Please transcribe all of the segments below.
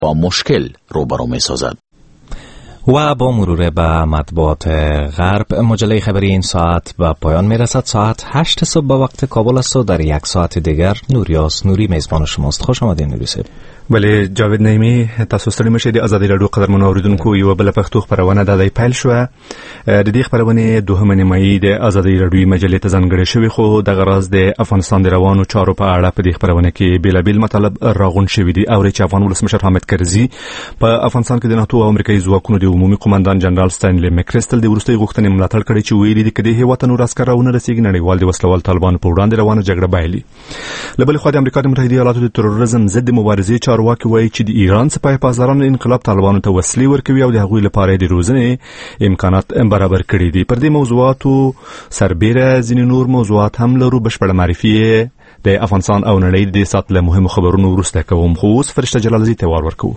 با مشکل روبرو می‌سازد. و با مرور به مطبوعات غرب، مجله خبری این ساعت به پایان میرسد. ساعت 8 صبح به وقت کابل است و در یک ساعت دیگر نوریاس نوری میزبان شماست. خوش آمدید نوری صاحب. بله جاوید نعیمی، تاسو ستړي مشه د آزادۍ راډیو قدرمنو اوریدونکو یو بل پښتو خبرونه د پیل شو. د دې خبرونه دوهمه نیمایي د آزادۍ راډیو مجلې ته ځانګړې شوی، خو د غراض د افغانستان د روانو چارو په اړه په دې خبرونه کې بیلابیل مطالب راغون شوی دي. او چې افغان ولسمشر حامد کرزي په افغانستان کې د ناتو او امریکایي ځواکونو د عمومي قومندان جنرال ستانلي مکریسټل د ورستۍ غوښتنې ملاتړ کړی چې ویلي دي کله هیواد نور عسكر راونه رسیدي نړیوال د وسلوال طالبان په وړاندې روانه جګړه بایلي. لبل خو د امریکا د متحده ایالاتو د تروریزم ضد مبارزې چارواکي وایي چې د ایران سپاه پاسداران انقلاب طالبانو ته وسلې ورکوي او د هغوی لپاره د روزنې امکانات برابر کړي دي. پر دې موضوعاتو سربېره ځینې نور موضوعات هم لرو. بشپړه معرفي د افغانستان او نړۍ د سات له مهمو خبرونو وروسته کوم، خو اوس فرشته جلالزی ته وار ورکوو.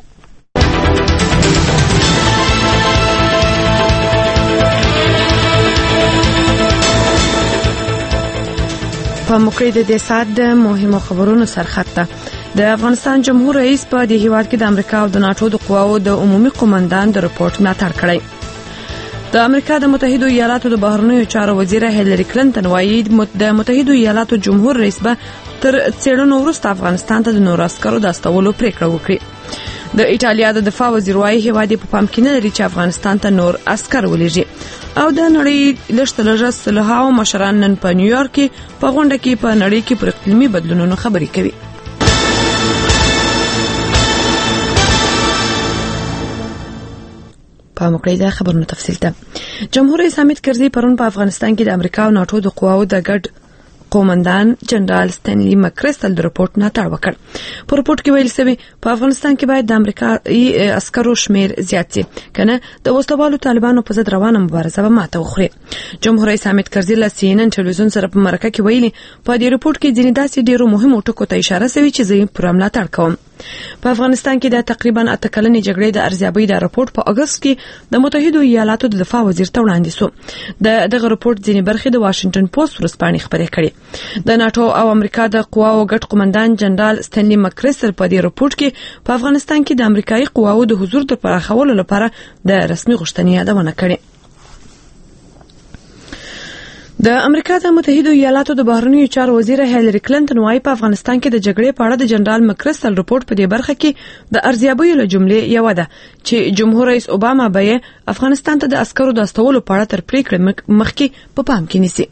په موقع د دې سات د مهمو خبرونو سرخط ده. د افغانستان جمهور رئیس په دې هیواد کې د امریکا او د ناتو د قواو د عمومي قومندان د رپورټ ملاتړ کړی. د امریکا د متحده ایالاتو د بهرنیو چارو وزیره هیلری کلینټن وایي د متحده ایالاتو جمهور رئیس به تر څېړنو وروسته افغانستان ته د نورو عسکرو د استولو پریکړه وکړي. د ایټالیا د دفاع وزیر وایي هیواد په پام کې نه لري چې افغانستان ته نور عسكر ولېږي. او د نړۍ لږ صلحاو مشران نن په نیویارک کې په غونډه کې په نړۍ کې پر اقلیمي بدلونونو خبرې کوي. په موقع د خبرونو تفصیل ته جمهور رئیس حامد کرزي پرون په افغانستان کې د امریکا او ناتو د قواو د ګډ قومندان جنرال ستانلي مکریسټل د رپورټ ملاتړ وکړ. په رپورټ کې ویل شوی په افغانستان کې باید د امریکایي عسکرو شمیر زیات شي کنه د وسلوالو طالبانو په ضد روانه مبارزه به ماته وخوري. جمهور رئیس حامد کرزي له CNN ټلویزیون سره په مرکه کې ویلي په دې رپورټ کې ځینې داسې ډیرو مهمو ټکو ته اشاره شوی چې زه یې پوره ملاتړ کوم. په افغانستان کې د تقریبا 8 کلنې جګړې د ارزیابۍ د رپورټ په اگست کې د متحده ایالاتو د دفاع وزیر ته وړاندې شو. دغه رپورټ ځینې برخې د واشنگټن پوسټ ورځپاڼې خبرې کړې. د ناتو او امریکا د قواو ګډ قومندان جنرال ستانلي مکریسټل په دې رپورټ کې په افغانستان کې د امریکایي قواو د حضور د پراخولو لپاره د رسمي غوښتنې یادونه کړې. د امریکا د متحده ایالاتو د بهرنیو چارو وزیر هیلری کلینټن وايي په افغانستان کې د جګړې په اړه د جنرال مکریسټل رپورټ په دې برخه کې د ارزیابۍ له جملې یو ده چې جمهور رئیس اوباما به افغانستان ته د عسکرو د استولو په اړه تر پریکړې مخکې په پام کې نیسي.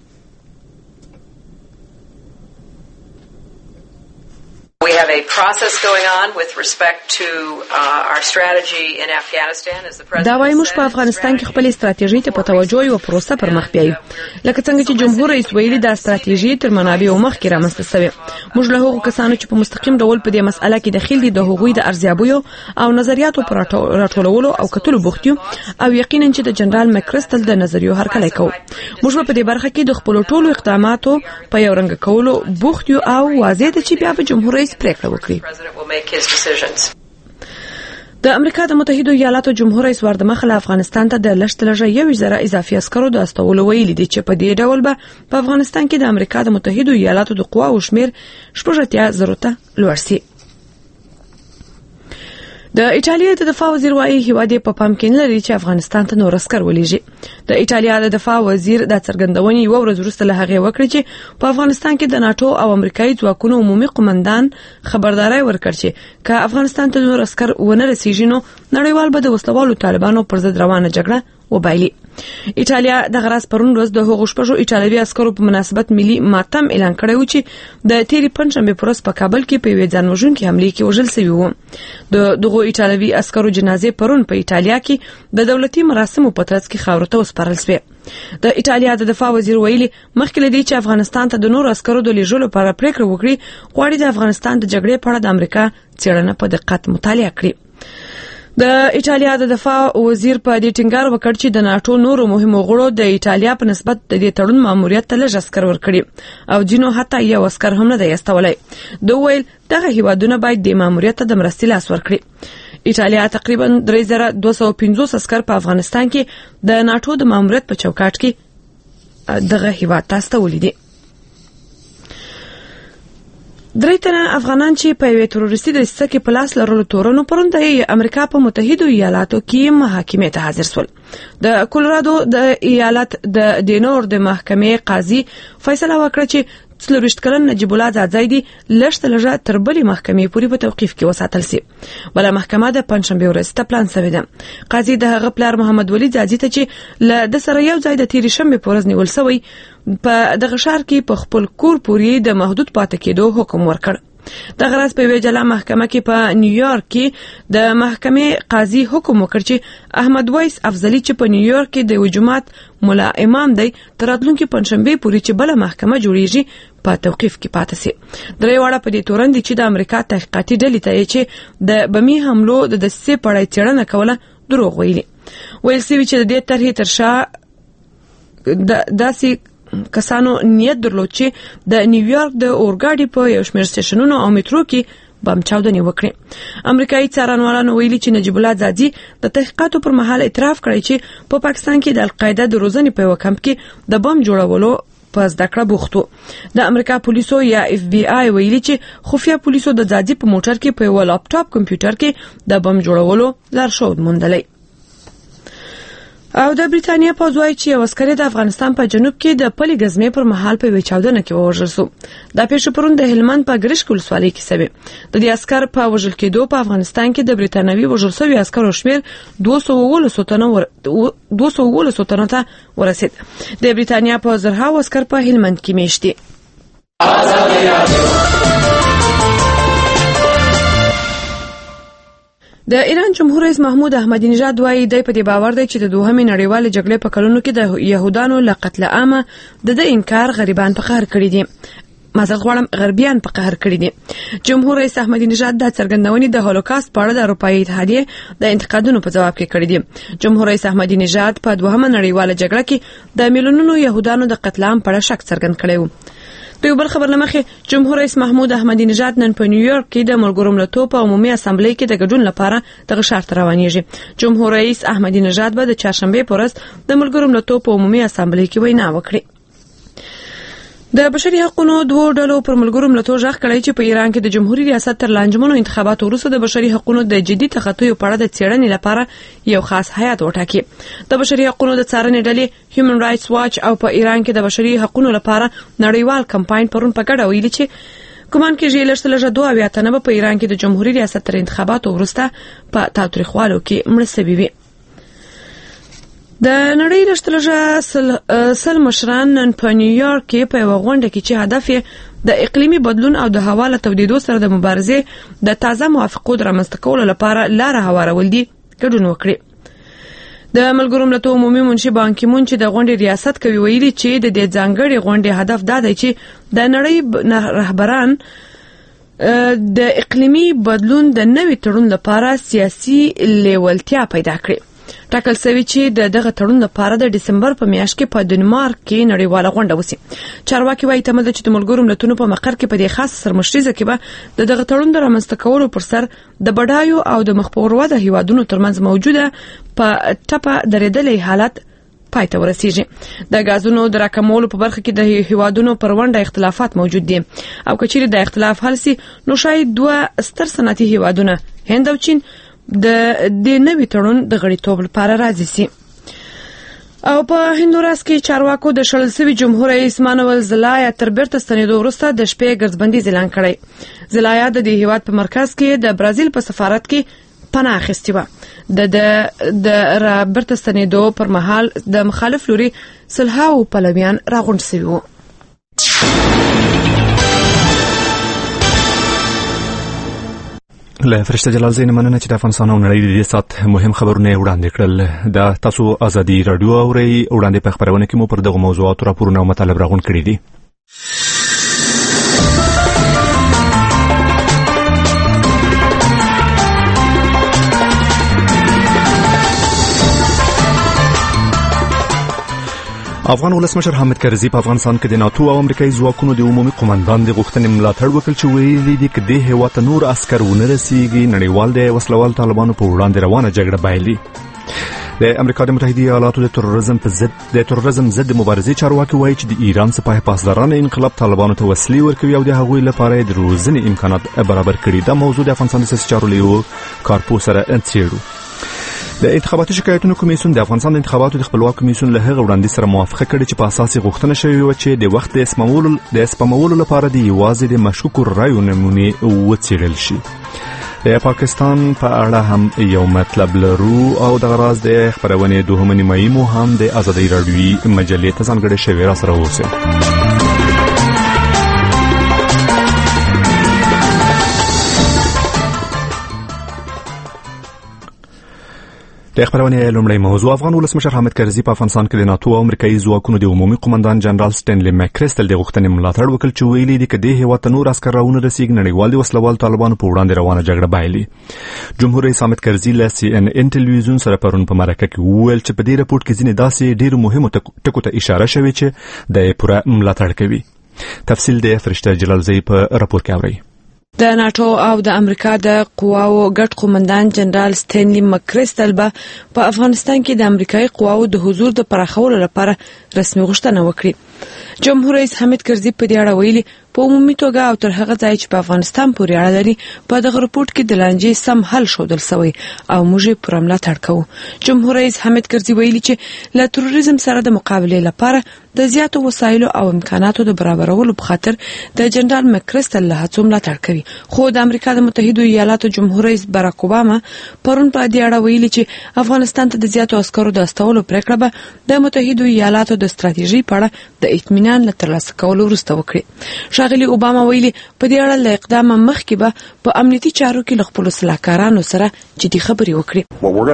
We have a process going on with respect to our strategy in Afghanistan as the president. دا وايي موږ په افغانستان کې خپل ستراتیژي ته په توجه یو پروسه پر مخ بیایو. لکه څنګه چې جمهور رئیس ویلي دا ستراتیژي تر منابعو مخکې رامنځته شوې. موږ له هغو کسانو چې په مستقیم ډول په دې مسأله کې دخیل دي د هغوی د ارزیابیو او نظریاتو پر راټولولو او کتلو بوخت یو او یقینا چې د جنرال مکریسټل د نظریو هرکلی کوو. موږ په دې برخه کې د خپل ټولو اقداماتو په یو رنګ کولو بوخت یو او واضح ده چې بیا به جمهور رئیس پریکړه وکړي. د امریکا د متحده ایالاتو جمهور رئیس ورته مخله افغانستان ته د لږ 1,000 اضافي عسکرو د استولو ویلي دي چې په دې ډول به په افغانستان کې د امریکا د متحده ایالاتو د قواو شمیر 80,000 ته لوړ شي. د ایټالیا د دفاع وزیر وايي هیواد په پام کې لري چې افغانستان ته نور عسكر ولېږي. د ایټالیا د دفاع وزیر د څرګندونې یو ورځ وروسته له هغه وکړي چې په افغانستان کې د ناتو او امریکایي ځواکونو عمومي قومندان خبرداري ورکړي چې که افغانستان ته نور عسكر ونه رسیږي نو نړیوال به د وسلوالو طالبانو پر ضد روانه جګړه وبایلي. ایټالیا د غراس پرون ورځ د هغو شپږو ایټالوي عسکرو په مناسبت ملي ماتم اعلان کړی و چې د تیری پنځمبه پروس په کابل کې په یوه ځانوژونکې حمله کې وژل شوی و. دغه ایټالوي عسکرو جنازې پرون په ایټالیا کې د دولتي مراسمو په ترڅ کې خاورو ته وسپارل شوې. د ایټالیا د دفاع وزیر ویلي مخکې لدی چې افغانستان ته د نور عسکرو د لیږلو لپاره پریکړه وکړي غواړي د افغانستان د جګړې په اړه د امریکا څېړنه په دقت مطالعه کړي. د ایټالیا د دفاع وزیر په دې ټینګار وکړ چې د ناتو نورو مهمو غړو د ایټالیا په نسبت د دې تړون ماموریت ته لږ عسکر ورکړي او جنو حتی یو عسکر هم نه دی استولای. دوی ویل دغه هیوادونه باید د ماموریت ته د مرستې لاس ورکړي. ایټالیا تقریبا 3250 عسکر په افغانستان کې د ناتو د ماموریت په چوکاټ کې دغه هیواد ته استولې دي. درې تنه افغانان چې په یوې تروریستي دسیسه کې په لاس لرلو تورنو پرون د امریکا په متحدو ایالاتو کې محاکمې ته حاضر شول. د کولورادو د ایالت د دینور د محکمې قاضي فیصله وکړه چې 24 کلن نجیب الله زادزای لږ تر بلې محکمې پورې په توقیف کې وساتل شي. بله محکمه د پنځشنبه ورځ ته پلان شوې ده. قاضي د هغه پلار محمد ولی زادزی ته چې له د سره یو ځای د تیرې شنبه په ورځ نیول شوی په دغه ښار کې په خپل کور پورې د محدود پاتې کېدو حکم ورکړ. دغه ورځ په ویجلا محکمه کې په نیویارک کې د محکمې قاضي حکم وکړ چې احمد ویس افضلی چې په نیویارک کې د جماعت مولا امام دی تر راتلونکي پنځشنبه پورې چې بل محکمه جوړیږي په توقیف کې پاتې شي. درې واړه په دې تورن دي چې د امریکا تحقیقاتي ډلې ته چې د بمی حملو د دسیسې په اړه څېړنه کوله دروغ ویلي. ویل شوي چې د دې طرحې تر شا داسې کسانو نیت درلود چې د نیویارک د اورګاډي په یو شمېر سټیشنونو او میټرو کې بم چاودنې وکړي. امریکایي څارنوالانو ویلي چې نجیب الله زادزی د تحقیقاتو پر مهال اعتراف کړی چې په پاکستان کې د القاعده د روزنې په یو کمپ کې د بم جوړولو په زده کړه بوختو. د امریکا پولیسو یا اف بی آی ویلي چې خفیه پولیسو د زادزی په موټر کې په یو لپټاپ کمپیوټر کې د بم جوړولو لارښود موندلی. او د بریتانیا پوځ وایي چې یو عسکری د افغانستان په جنوب کې د پلي ګزمې پر مهال په یوې چاودنه کې ووژل شو. دا پیښه پرون د هلمند په ګرشک ولسوالۍ کې شوې. د دې عسکر په وژل کېدو په افغانستان کې د بریتانوي وژل شوي عسکرو شمېر 219 تنو ته ورسید. د بریتانیا په زرهاو عسکر په هلمند کې میشت دي. د ایران جمهور رئیس محمود احمدی نژاد وایي دی په دې باور دی چې د دوهمې نړیوالې جګړې په کلونو کې د يهودانو له قتل عامه د انکار غریبان په قهر کړي دي. معذرت غواړم غربیان په قهر کړي دي. جمهور رئیس احمدی نژاد د څرګندونې د هولوکاست په اړه د اروپایي اتحادیې د انتقادونو په جواب کې کړي دي. جمهور رئیس احمدی نژاد په دوهمه نړیواله جګړه کې د میلیونونو يهودانو د قتل عام په اړه شک څرګند کړی و. په یو بل خبر لمخې جمهور رئیس محمود احمدی نژاد نن په نیویارک کې د ملګرو ملتونو په عمومي اسامبلې کې د ګډون لپاره دغه ښار ته روانېږي. جمهور رئیس احمدی نژاد به د چهارشنبه په ورځ د ملګرو ملتونو په عمومي اسامبلې کې وینا وکړي. د بشري حقوقو دوه ډلو پر ملګرو ملتونو ژغ کړی چې په ایران کې د جمهوریت ریاست تر لانجمنو انتخاباتو وروسته د بشري حقوقو د جدي تخطیو په اړه د څېړنې لپاره یو خاص هیئت وټاکي. د بشري حقوقو د څارنې ډلې هیومن رائټس واچ او په ایران کې د بشري حقوقو لپاره نړیوال کمپاین پرون په ګډه ویلي چې ګمان کېږي لږ 22 تنه په ایران کې د جمهوریت ریاست تر انتخاباتو وروسته په تاوتریخوالو کې مړه شوي وي. د نړۍ رښتلږه سل مشران نن په نیویارک کې په یوه غونډه کې چې هدف یې د اقلیمي بدلون او د هوا له تودېدو سره د مبارزې د تازه موافقو د رامنځته کولو لپاره لاره هوارول دي ګډون وکړي. د ملګرو ملتونو عمومي منشي بان کی مون چې د غونډې ریاست کوي ویلي چې د دې ځانګړې غونډې هدف دا دی چې د نړۍ رهبران د اقلیمي بدلون د نوي تړون لپاره سیاسي لیوالتیا پیدا کړي. ټاکل شوی چې دغه تړون لپاره د دسمبر په میاشت کې په دنمارک کې نړیواله غونډه وشي. چارواکي وايي تمه ده چې د ملګرو ملتونو په مقر کې په دې خاص سرمشریزه کې به دغه تړون د رامنځته کولو پر سر د بډایو او د مخ په وروده هیوادونو ترمنځ موجوده په ټپه درېدلې حالت پای ته ورسیږي. د غازونو د راکمولو په برخه کې د هیوادونو پر ونډه اختلافات موجود دي او کچېرې د اختلاف حل سي نو شاید دوه ستر صنعتي هیوادونه هند او چین د دې نوي تړون د غړیتوب لپاره راځي سي. او په هندوراس کې چارواکو د شړل شوي جمهور رئیس مانویل زلایا تر بیرته ستنېدو وروسته د شپې ګرځبندي اعلان کړی. زلایا د دې هیواد په مرکز کې د برازیل په سفارت کې پناه اخیستې وه. د بیرته ستنېدو پر مهال د مخالف لوري سلهاوو پلویان راغونډ شوي وو. له فرشته جلال زین مننه چې د افغانستان او نړۍ د دې سات مهم خبرونه وړاندې کړل. د تاسو ازادي رادیو اوري وړاندې په خبرونه کې مو پر دغه موضوعاتو راپورونه او مطالب راغونډ کړي دي. افغان ولسمشر حامد کرزي په افغانستان کې د ناتو او امریکایي ځواکونو د عمومي قومندان د غوښتنې ملاتړ وکړ چې ویلي دي چې د هیواد ته نور عسکر ونه رسیږي نړیوال د وسلوال طالبانو په وړاندې روانه جګړه بایلي. د د امریکا د متحده ایالاتو د تروریزم ضد مبارزې چارواکي وایي چې د ایران سپاه پاسداران انقلاب طالبانو ته وسلې ورکوي او د هغوی لپاره د روزنې امکانات برابر کړي. دا موضوع د افغانستان د سیاسي چارو لیو کارپو سره څېړو. د انتخاباتي شکایتونو کمیسیون د افغانستان د انتخاباتو د خپلواک کمیسیون له هغه وړاندې سره موافقه کړې چې په اساس غوښتنه شوې و چې د وخت د سپمولو لپاره د یوازې د مشکوکو رایو نمونې وڅېړل شي. د پاکستان په اړه هم یو مطلب لرو او د غراز د خبرونې دوهمه نیمایي مو هم د ازادي راډیوي مجلې ته ځانګړې شوې. را سره اوسئ. د خبرونې لومړی موضوع افغان ولسمشر حامد کرزي په افغانستان کې د ناتو او امریکایي ځواکونو د عمومي قومندان جنرال سټینلی مکریسټل د غوښتنې ملاتړ وکړ چې ویلي دي چې د هیواد ته نور عسکر راونه رسیږي نړیوال د وسلوال طالبانو په وړاندې روانه جګړه بایلي. جمهور رئیس حامد کرزي له CNN ټلویزیون سره پرون په مرکه کې وویل چې په دې راپورټ کې ځینې داسې ډېر مهمو ټکو ته اشاره شوې چې د پوره ملاتړ کوي. تفصیل د فرشته جلالزئی په راپور کې اورئ. د ناتو او د امریکا د قواو ګډ قومندان جنرال سټینلی مکریسټل په افغانستان کې د امریکایي قواو د حضور د پراخولو لپاره رسمي غوښتنه وکړه. جمهور رئیس حامد کرزي په دې اړه ویلي په عمومي توګه او تر هغه ځای چې په افغانستان پورې اړه لري په دغه رپورټ کې د لانجې سم حل ښودل شوی او موږ یې پوره ملاتړ کوو. جمهور رئیس حامد کرزي ویلي چې له تروریزم سره د مقابلې لپاره د زیاتو وسایلو او امکاناتو د برابرولو په خاطر د جنرال مکریسټل له هڅو ملاتړ کوي. خو د امریکا د متحده ایالاتو جمهور رئیس باراک اوباما پرون په دې اړه ویلي چې افغانستان ته د زیاتو عسکرو د استولو پریکړه به د متحده ایالاتو د ستراتیژي په اړه د اطمینان له ترلاسه کولو وروسته وکړي. ښاغلي اوباما ویلي په دې اړه له اقدام مخکې به په امنیتي چارو کې له خپلو سلاکارانو سره جدي خبرې وکړي.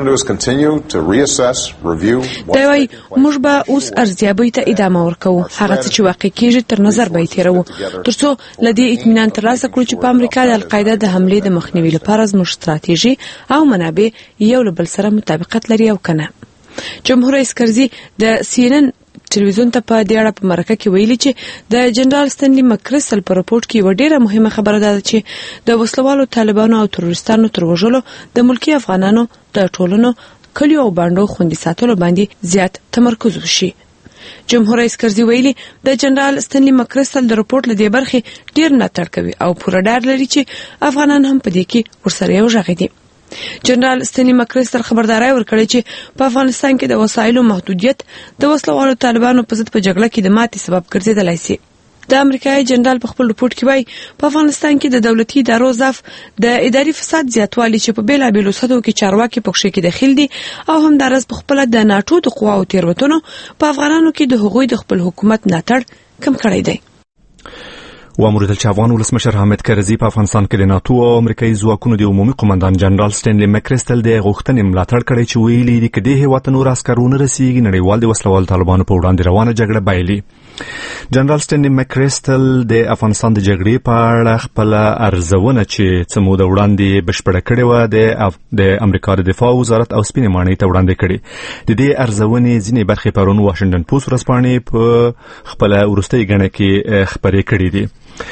دا وايي موږ به اوس ارزیابۍ ته ادامه ورکوو. هغه څه چې واقع کېږي تر نظر به یې تیروو ترڅو له دې اطمینان ترلاسه کړو چې په امریکا د القاعده د حملې د مخنیوي لپاره زموږ ستراتیژي او منابع یو له بل سره مطابقت لري او کنه. جمهور رئیس کرزي د CNN ټلویزیون ته په دې اړه په مرکه کې ویلي چې د جنرال سټینلی مکریسټل په راپورټ کې یو ډیره مهمه خبره ده چې د وسلوالو طالبانو او تروریستانو تر وژلو د ملکی افغانانو د ټولنو کلیو او باندو خوندي ساتلو باندې زیات تمرکز وشي. جمهور رئیس کرزي ویلي د جنرال سټینلی مکریسټل د راپورټ لدې برخې ډیر ملاتړ کوي او پوره ډاډ لري چې افغانان هم په دې کې ورسره یو ځای دي. جنرال سټینلی مکریسټل خبرداري ورکړه چې په افغانستان کې د وسایلو محدودیت د وسلوالو طالبانو په ضد په جګړه کې د ماتې سبب ګرځیدلی شي. د امریکایي جنرال په خپل رپورټ کې وایي په افغانستان کې د دولتي ادارو ضعف د اداري فساد زیاتوالی چې په بیلابیلو سطحو کې چارواکي پکښې کې داخل دي او همدارس په خپل د ناتو د قواو تیروتنو په افغانانو کې د هغوی د خپل حکومت ملاتړ کم کړی دی. واموریدل چې افغان ولسمشر حامد کرزي په افغانستان کې د ناتو او امریکایي ځواکونو د عمومي قومندان جنرال سټینلی مکریسټل د غوښتنې ملاتړ کړی چې ویلي دي چې د هیواد نور عسکرونه رسیږي نړیوال د وسلوال طالبانو په وړاندې روانه جګړه بایلي. جنرال سټینلی مکریسټل د افغانستان د جګړې په اړه خپل ارزونه چې څه موده وړاندې بشپړه کړې و د امریکا د دفاع وزارت او سپینې ماڼۍ ته وړاندې کړې. د دې ارزونې ځینې برخې پرون واشنګټن پوسټ ورځپاڼې په خپل وروستۍ غڼه کې خبرې کړې دي.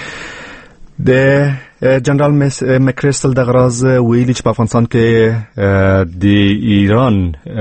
د جنرال مکریسټل د غراز ویلي چې په افغانستان کې د ایران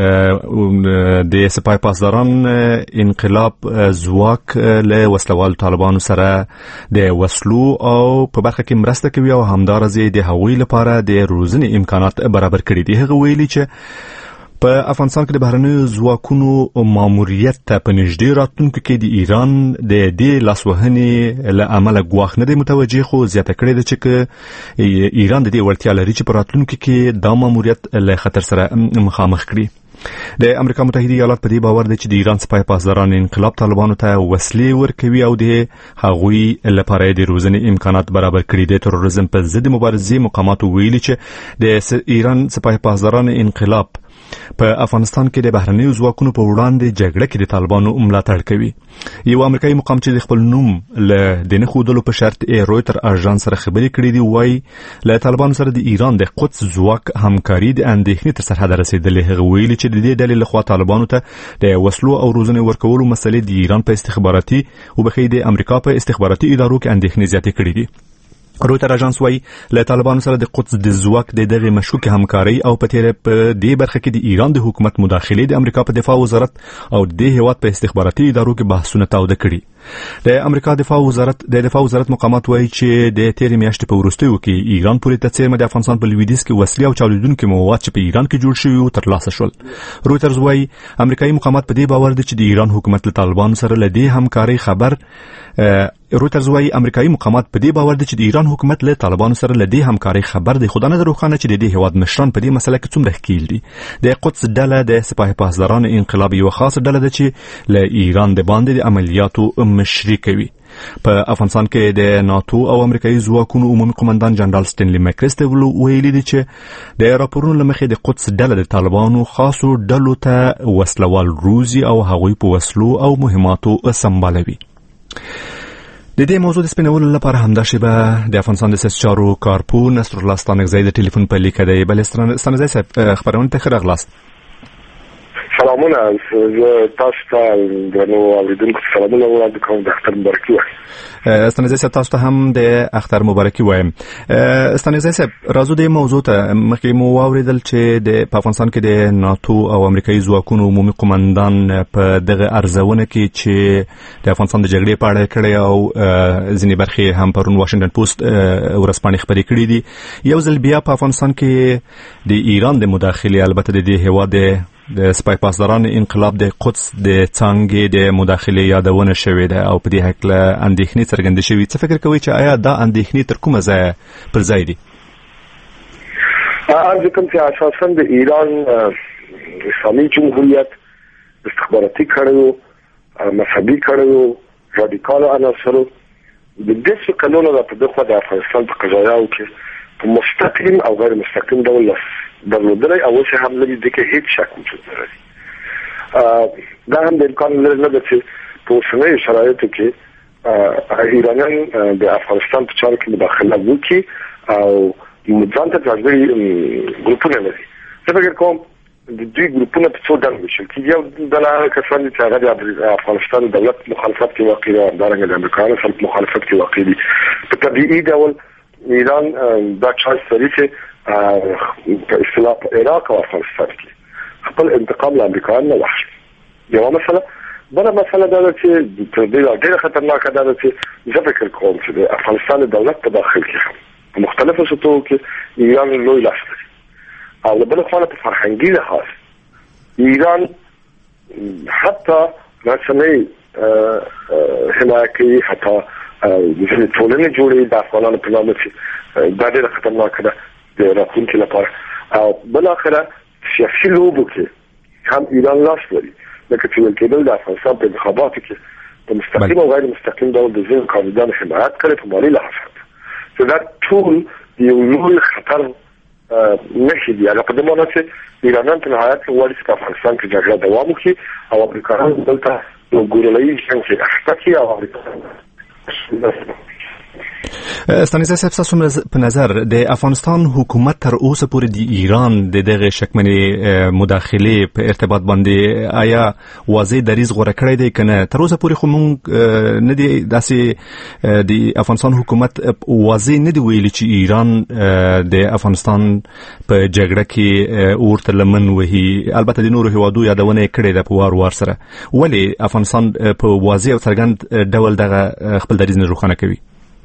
د سپاه پاسداران انقلاب ځواک له وسلوال طالبانو سره د وسلو او په برخه کې مرسته کوي او همدارس د هغوی لپاره د روزنې امکانات برابر کړي دي. هغه ویلي چې په افغانستان کې د بهرنیو ځواکونو ماموریت ته په نږدې راتلونکو کې د ایران د دې لاسوهنې له امله ګواښ نه دی متوجه خو زیاته کړې ده چې ایران د دې وړتیا لري چې په راتلونکو کې دا ماموریت له خطر سره مخامخ کړي. د امریکا متحده ایالات په دې باور دي چې د ایران سپاه پاسداران انقلاب طالبانو ته وسلې ورکوي او د هغوی لپاره د روزنې امکانات برابر کړي. د تروریزم په ضد مبارزې مقاماتو ویلي چې د ایران سپاه پاسداران انقلاب په افغانستان کې د بهرنیو ځواکونو په وړاندې جګړه کې د طالبانو ملاتړ کوي. یو امریکایي مقام چې د خپل نوم له د نه ښودلو په شرط رویټر اژانس سره خبرې کړې دي وایي له طالبانو سره د ایران د قدس ځواک همکاري د اندېښنې تر سرحده رسېدلې. هغه ویلي چې د دې ډلې لخوا طالبانو ته د وسلو او روزنې ورکولو مسلې د ایران په استخباراتي او بخې د امریکا په استخباراتي ادارو کې اندېښنې زیاتې کړې دي. رویتر اژانس وايي له طالبانو سره د قدس د ځواک د دغه مشکوک همکاري او په تیر په دې برخه کې د ایران د حکومت مداخله د امریکا په دفاع وزارت او د هیواد په استخباراتي ادارو کې بحثونه تاوده کړي. د امریکا دفاع وزارت مقامات وايي چې د تیر میاشتې په وروستیو کې ایران پورې تڅیمه د افغانستان په لویدیځ کې وسلې او چاودونکو مواد چې په ایران کې جوړ شوي او ترلاسه شول. رویترز وايي امریکایي مقامات په دې باور دي چې د ایران حکومت له طالبانو سره له دې همکاري خبر رویترز وايي امریکایي مقامات په دې باور دي چې د ایران حکومت له طالبانو سره له دې همکاري خبر دی، خو دا نه دروخانه چې د دې هیواد مشران په دې مسله کې څومره ښکیل دي. د قدس ډله د سپاه پاسداران انقلاب یو خاص ډله ده چې له ایران د باندې د عملیاتو مشري کوي. په افغانستان کې د ناتو او امریکایي ځواکونو عمومي قومندان جنرال سټنلی مکریسټ ویلي دی چې د راپورونو لمخې د قدس ډله د طالبانو خاصو ډلو ته وسلوال روزي او هغوی په وسلو او مهماتو سمبالوي. د دې موضوع د سپینولو لپاره همدا شیبه د افغانستان د سیاسي چارو کارپو نصر الله ستانکزی د ټلیفون په لیکه دی. بل ستانکزی صاحب خبرونه ته ښه راغلاست. سلامونه، زه تاسو ته درنو اوریدونکو سلامونه وړاندې کوم. د اختر مبارکي وایم. ستانکزی صاحب تاسو ته هم د اختر مبارکي وایم. ستانکزی صاحب راځو د موضوع ته. مخکې مو واوریدل چې په افغانستان کې د ناتو او امریکایي ځواکونو عمومي قومندان په دغه ارزونه کې چې د افغانستان د جګړې په اړه کړي او ځینې برخې هم پرون واشنگټن پوسټ ورځپاڼې خبرې کړې دي. یو ځل بیا په افغانستان کې د ایران د مداخلې البته د دې هیواد د سپاه پاسداران انقلاب د قدس د څانګې د مداخله یادونه شوې ده او په دې هکله اندېښنې څرګندې شوې. څه فکر کوئ چې آیا دا اندېښنې تر کومه ځایه پر ځای دي؟ ارزو کوم چې اساساً د ایران اسلامي جمهوریت استخباراتي کړیو، مذهبي کړیو، رادیکالو عناصرو د دې قانونو په دغه د افغانستان په قضایاو کې په مستقیم او غیر مستقیم ډول درلودلی او اوس هم لري د کې هیڅ شک وجود نه لري. دا هم د امکان لري نه چې په اوسنیو شرایطو کې ایرانیان د افغانستان په چارو کې مداخله وکړي او ځان ته ځانګړي ګروپونه لري. زه فکر کوم د دوی ګروپونه په څو ډول ویشل کېږي. یو ډله کسان چې هغه د افغانستان دولت مخالفت کې واقع دي، همدارنګه د امریکایانو سره مخالفت کې واقع دي. په طبیعي ډول ایران دا چانس لري چې په اصطلاح په عراق او افغانستان کې خپل انتقام له امریکایانو نه واخلي. یوه مسله. بله مسله دا ده چې تر دې ډېره خطرناکه دا ده چې زه فکر کوم چې د افغانستان دولت په داخل کې هم په مختلفو سطحو کې ایران لوی لاس لري او له بلې خوا په فرهنګي لحاظ ایران حتی رسنۍ حمایه کوي، حتی د ټولنې جوړې د افغانانو په نامه چې دا ډېره خطرناکه ده د راتلونکي لپاره. او بالاخره سیاسي لوبو کې هم ایران لاس لري، لکه چې ویل کېدل د افغانستان په انتخاباتو کې په مستقیم او غیر مستقیم ډول د ځینو کاندیدانو حمایت کړی په مالي لحاظ. چې دا ټول یو لوی خطر نشي دی. هغه په دې معنی چې ایرانیان په نهایت کې غواړي چې په افغانستان کې جګړه دوام وکړي او امریکایان دلته یو ګوریلایي جنګ کې اخته کړي او امریکا ستانکزی صاحب تاسو په نظر د افغانستان حکومت تر اوسه پورې د ایران د دغه شکمنې مداخله په ارتباط باندې آیا واضح دریځ غوړه کړی دی کنه؟ تر اوسه پورې خو مونږ نه دی داسې د افغانستان حکومت واضح نه دی ویلي چې ایران د افغانستان په جګړه کې ورته لمن وهي. البته د نورو هیوادو یادونه کړې ده په وار وار سره. ولی افغانستان په واضح او څرګند ډول دغه خپل دریځ نه روښانه کوي؟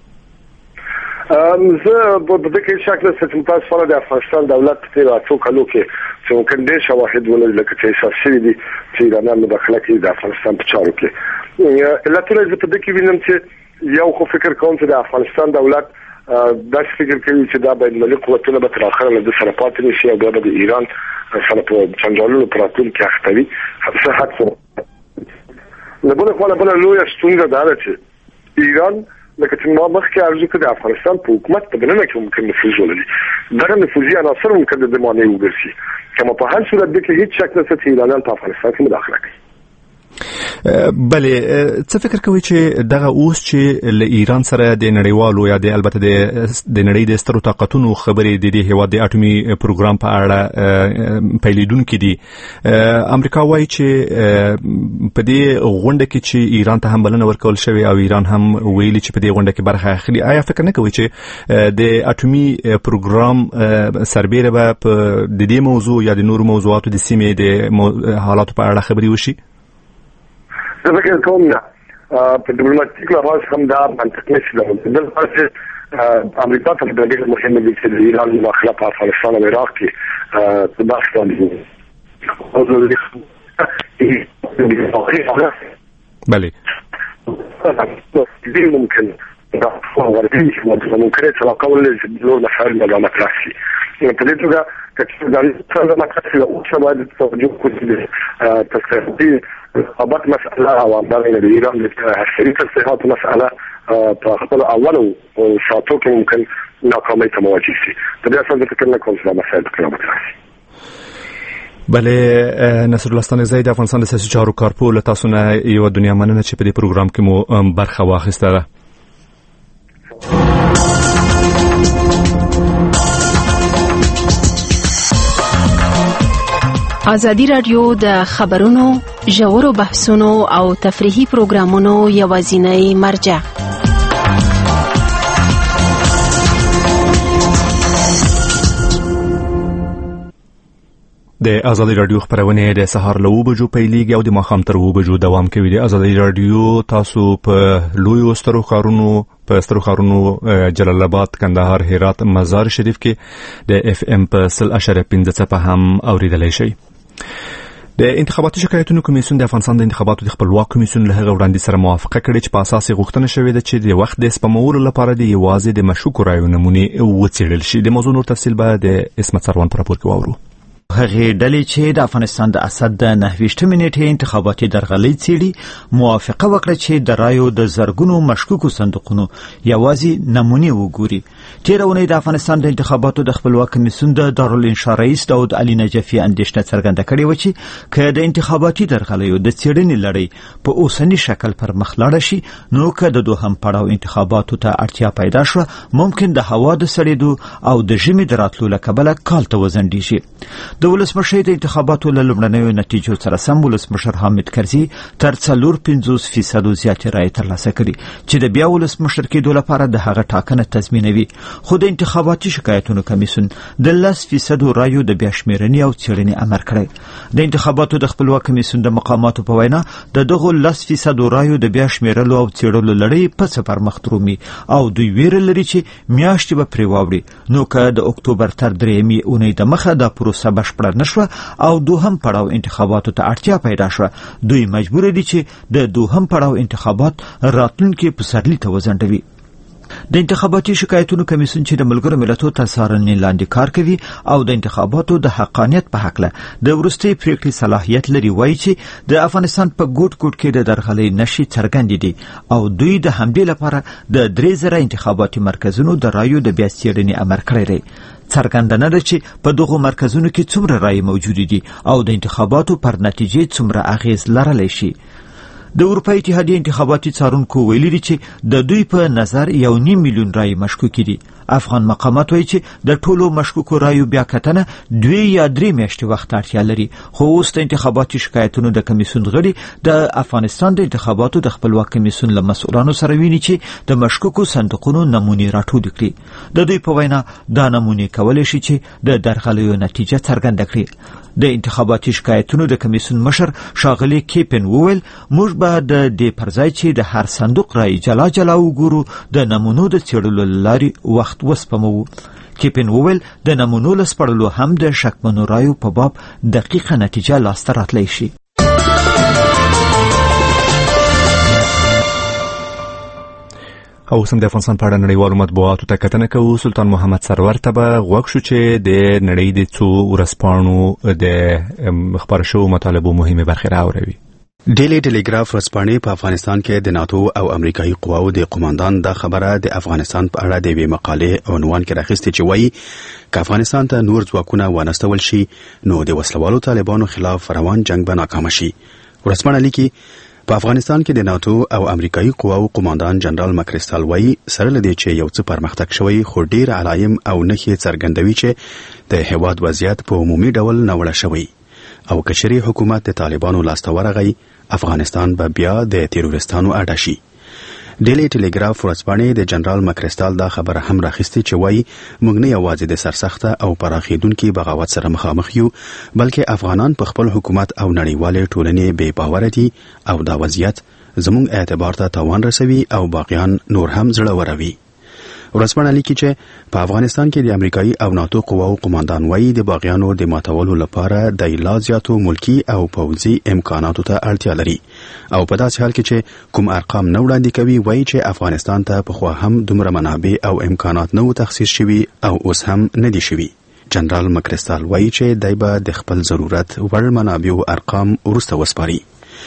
زه په دې کې شک نه ستم تاسو فعلا د افغانستان دولت په تیر څو کلو کې چې ممکن ډېر شواهد ولري لکه چې اساسي دي چې ایران مداخله کوي د افغانستان په چارو کې. علتونه زه په دې کې وینم چې یو خو فکر کوم چې د افغانستان دولت دا فکر کوي چې دا بین المللي قوتونه به تر اخره له سره پاتې نشي او بیا به د ایران سره په جنجالونو په راتلونکي کې اخته وي. څه حد له بل خوا بل لویه ستونزه دا ده چې ایران لکه چې ما مخکې ارزو کې د افغانستان په حکومت په دننه کې ممکن نفوذ ولري. دغه نفوذي عناصر ممکن د معنی وګرځي. کله په هر صورت کې هیڅ شک نشته چې ایران په افغانستان کې مداخله کوي. بله څه فکر کوي چې دغه اوس چې له ایران سره د نړیوالو یا د البته د نړۍ د سترو طاقتونو خبرې د دې هیواد د اټومي پروګرام په اړه پیلېدونکې دي امریکا وایي چې په دې غونډه کې چې ایران ته هم بلنه ورکول شوې او ایران هم ویلي چې په دې غونډه کې برخه اخلي آیا فکر نه کوي چې د اټومي پروګرام سربېره به په د دې موضوع یا د نورو موضوعاتو د سیمې د حالاتو په اړه خبرې وشي؟ زه فکر کوم نه په ډیپلوماټیک لحاظ هم دا منطق نشي درلودلی دلته امریکا ته د ډېر مهمه دي چې د ایران مداخله په افغانستان او عراق کې په بحث باندې بله ممكن ممكن يتلقى نور مسائل مدامات راسي ابتديت بقى كتير ما كانت الأوسع بعد التوجه كل تسقيطي أبات مسألة أو بين الإيران الشريك الصحات مسألة تأخذ أوله وشاطوك ممكن ناقامية مواجهتي تبي أصلا تكلم كل مسائل مدامات راسي بله نصر الله ستانکزی د افغانستان د سیاسي چارو کارپو له تاسو نه یو دنیا مننه چې په دې پروګرام کې مو برخه واخیسته ده. ازادي راډیو د خبرونو ژورو بحثونو او تفریحي پروګرامونو یوازینی مرجع د ازادي راډیو خبرونه د سهار له 9 بجو پیلېږي او د ماښام تر 9 بجو دوام کوي. د ازادي راډیو تاسو په لویو سترو ښارونو جلال آباد، کندهار، هرات، مزار شریف کې د اف ام په 0.15 څپه هم اوریدلای شئ. د انتخاباتي شکایتونو کمیسیون د افغانستان د انتخاباتو د خپلواک کمیسیون له هغه وړاندې سره موافقه کړې چې په اساس غوښتنه شوې ده چې د وخت د سپمولو لپاره د یوازې د مشکوکو رایو نمونې وڅېړل شي. د موضوع نور تفصیل به د اسمت سروان په راپور کې واورو. هغه ډلې چې د افغانستان د اسد د 9 نیټې انتخاباتي درغلۍ څېړي موافقه وکړه چې د رایو د زرګونو مشکوکو صندوقونو یوازې نمونې وګوري. تیر اونۍ د افغانستان د انتخاباتو د خپلواک کمیسیون د دارالانشا رئیس داود علي نجفي اندېښنه څرګنده کړې و چې که د انتخاباتي درغلیو د څېړنې لړۍ په اوسني شکل پر مخ لاړه شي نو که د دوهم پړاو انتخاباتو ته اړتیا پیدا شوه ممکن د هوا د سړېدو او د ژمي د راتلو له کبله کال ته وځنډېږي. د ولسمشر د انتخاباتو له لومړنیو نتیجو سره سم ولسمشر حامد کرزي تر 4.50% زیاتې رایې ترلاسه کړي چې د بیا ولسمشر کېدو لپاره د هغه ټاکنه تضمینوي. خو د انتخاباتي شکایتونو کمیسیون د 10% رایو د بیا شمیرنې او څېړنې امر کړی. د انتخاباتو د خپلواک کمیسیون د مقاماتو په وینا د دغو 10% رایو د بیا شمیرلو او څېړلو لړۍ په څه پر مخ درومي او دوی ویره لري چې میاشتې به پرې واوړي. نو که د اکتوبر تر 3 اونۍ د مخه دا پروسه بشپړه نشوه او دوهم پړاو انتخاباتو ته اړتیا پیدا شوه دوی مجبور دي چې د دوهم پړاو انتخابات راتلونکي پسرلي ته وځنډوي. د انتخاباتي شکایتونو کمیسیون چې د ملګرو ملتونو تر څارنې لاندې کار کوي او د انتخاباتو د حقانیت په هکله د وروستۍ پریکړې صلاحیت لري وایي چې د افغانستان په ګوټ ګوټ کې د درغلۍ نښې څرګندې دي او دوی د همدې لپاره د 3000 انتخاباتي مرکزونو د رایو د بیا څېړنې امر کړی دی. څرګنده نه ده چې په دغو مرکزونو کې څومره رایې موجود دي او د انتخاباتو پر نتیجې څومره اغیز لرلی شي. د اروپا اتحادیې انتخاباتي څارونکو ویلي دي چې د دوی په نظر 1.5 میلیون رایې مشکوکې دي. افغان مقامات وایي چې د ټولو مشکوکو رایو بیا کتنه 2 یا 3 میاشتې وخت اړتیا لري. خو اوس د انتخاباتي شکایتونو د کمیسیون غړي د افغانستان د انتخاباتو د خپلواک کمیسیون له مسؤلانو سره ویني چې د مشکوکو صندوقونو نمونې راټول کړي. د دوی په وینا دا نمونې کولای شي چې د درغلیو نتیجه څرګنده کړي. د انتخاباتي شکایتونو د کمیسیون مشر ښاغلي کیپن وویل موږ به د دې پرځای چې د هر صندوق رای جلا جلا وګورو د نمونو د څېړلو لارې وخت وسپمو. کیپن وویل د نمونو له سپړلو هم د شکمنو رایو په باب دقیقه نتیجه لاسته راتلی شي. او سم د افغانستان په اړه نړیوالو مطبوعاتو ته کتنه کوو. سلطان محمد سرور ته به غوږ شو چې د نړۍ د څو ورځپاڼو د خبر شوو مطالبو مهمه برخې راوړي. ډیلی ټیلیګراف ورځپاڼې په افغانستان کې د ناتو او امریکایي قواو د قوماندان د خبره د افغانستان په اړه د وی مقالې عنوان کې راخستې چې وایي که افغانستان ته نور ځواکونه ونستول شي نو د وسلوالو طالبانو خلاف روان جنگ به ناکام شي. ورځپاڼه لیکي په افغانستان کې د ناتو او امریکایي قواو قوماندان جنرال مکریستال وایي سره لدی چې یو څه پرمختګ شوی خو ډیر علایم او نښې څرګندوي چې د هیواد وضعیت په عمومي ډول ناوړه شوی او کشري حکومت د طالبانو لاسته ورغی افغانستان به بیا د تیرورستانو اډه شي. ډیلی ټیلیګراف ورځپاڼې د جنرال مکریستال دا خبره هم راخیستې چې وایي موږ نه یوازې د سرسخته او پراخېدونکي بغاوت سره مخامخ یو بلکې افغانان په خپل حکومت او نړیوالې ټولنې بې باوره دي او دا وضعیت زموږ اعتبار ته تاوان رسوي او باقیان نور هم زړوروي. ورځپاڼه لیکي چې په افغانستان کې د امریکایي او ناتو قواو قوماندان وایي د باغیانو د ماتولو لپاره د لا زیاتو ملکی او پوځي امکاناتو ته اړتیا لري او په داسې حال کې چې کوم ارقام نه وړاندې کوي وایي چې افغانستان ته پخوا هم دومره منابع او امکانات نه و تخصیص شوي او اوس هم نه دي شوي. جنرال مکریستال وایي چې دای به د خپل ضرورت وړ منابع او ارقام وروسته وسپاري.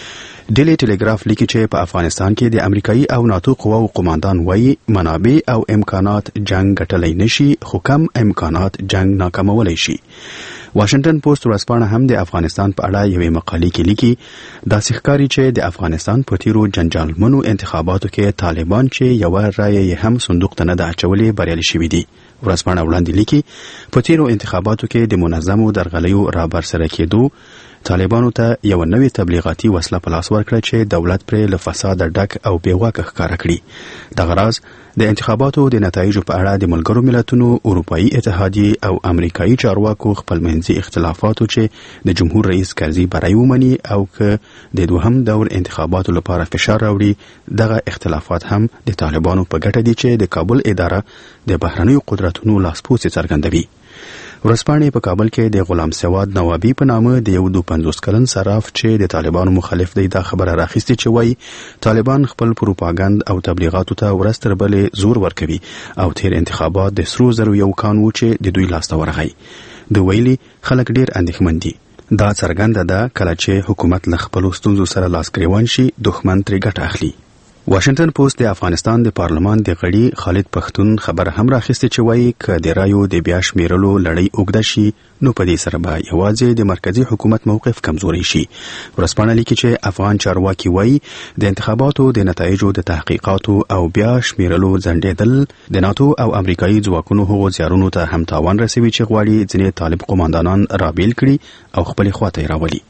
ډیلی ټیلیګراف لیکي چې په افغانستان کې د امریکایي او ناتو قواو قوماندان وایي منابع او امکانات جنگ ګټلی نشي خو کم امکانات جنگ ناکامولی شي. واشنگټن پوسټ ورځپاڼه هم د افغانستان په اړه یوې مقالې کې لیکي داسې ښکاري چې د افغانستان په تیرو جنجالمنو انتخاباتو کې طالبان چې یوه رایه هم صندوق ته نه ده اچولې بریالي شوي دي. ورځپاڼه وړاندې لیکي په تیرو انتخاباتو کې د منظمو درغلیو رابرسره کېدو طالبانو ته یو نوې تبلیغاتي وسله په لاس ورکړه چې دولت پرې له فساده ډک او بېواکه ښکاره کړي. دغه راز د انتخاباتو د نتایجو په اړه د ملګرو ملتونو اروپایي اتحادیې او امریکایي چارواکو خپلمنځي اختلافاتو چې د جمهور رئیس کرزي برای ومني او که د دوهم دور انتخاباتو لپاره فشار راوړي دغه اختلافات هم د طالبانو په ګټه دي چې د کابل اداره د بهرنیو قدرتونو لاسپوڅي څرګندوي. ورځپاڼې په کابل کې د غلام سواد نوابي په نامه د یو 52 کلن صراف چې د طالبانو مخالف دی دا خبره راخیستې چې وایي طالبان خپل پروپاګاند او تبلیغاتو ته ورځ تر بلې زور ورکوي او تیر انتخابات د سرو زرو یو کان و چې د دوی لاسته ورغی. د ویلي خلک ډیر اندېښمن دي. دا څرګنده ده کله چې حکومت له خپلو ستونزو سره لاس ګریوان شي دښمن ترې ګټه اخلي. واشنگټن پوسټ د افغانستان د پارلمان د غړي خالد پښتون خبر هم راخیستې چې وایي ک د رایو د بیا شمیرلو لړۍ اوږده شي نو په دې سره به یوازې د مرکزی حکومت موقف کمزوري شي. ورځپاڼه لیکي چې افغان چارواکي وایي د انتخاباتو د نتایجو د تحقیقاتو او بیا شمیرلو ځنډېدل د ناتو او امریکایي ځواکونو هغو زیارونو ته هم تاوان رسوي چې غواړي ځینې طالب قوماندانان رابیل کړي او خپل خواته راولي.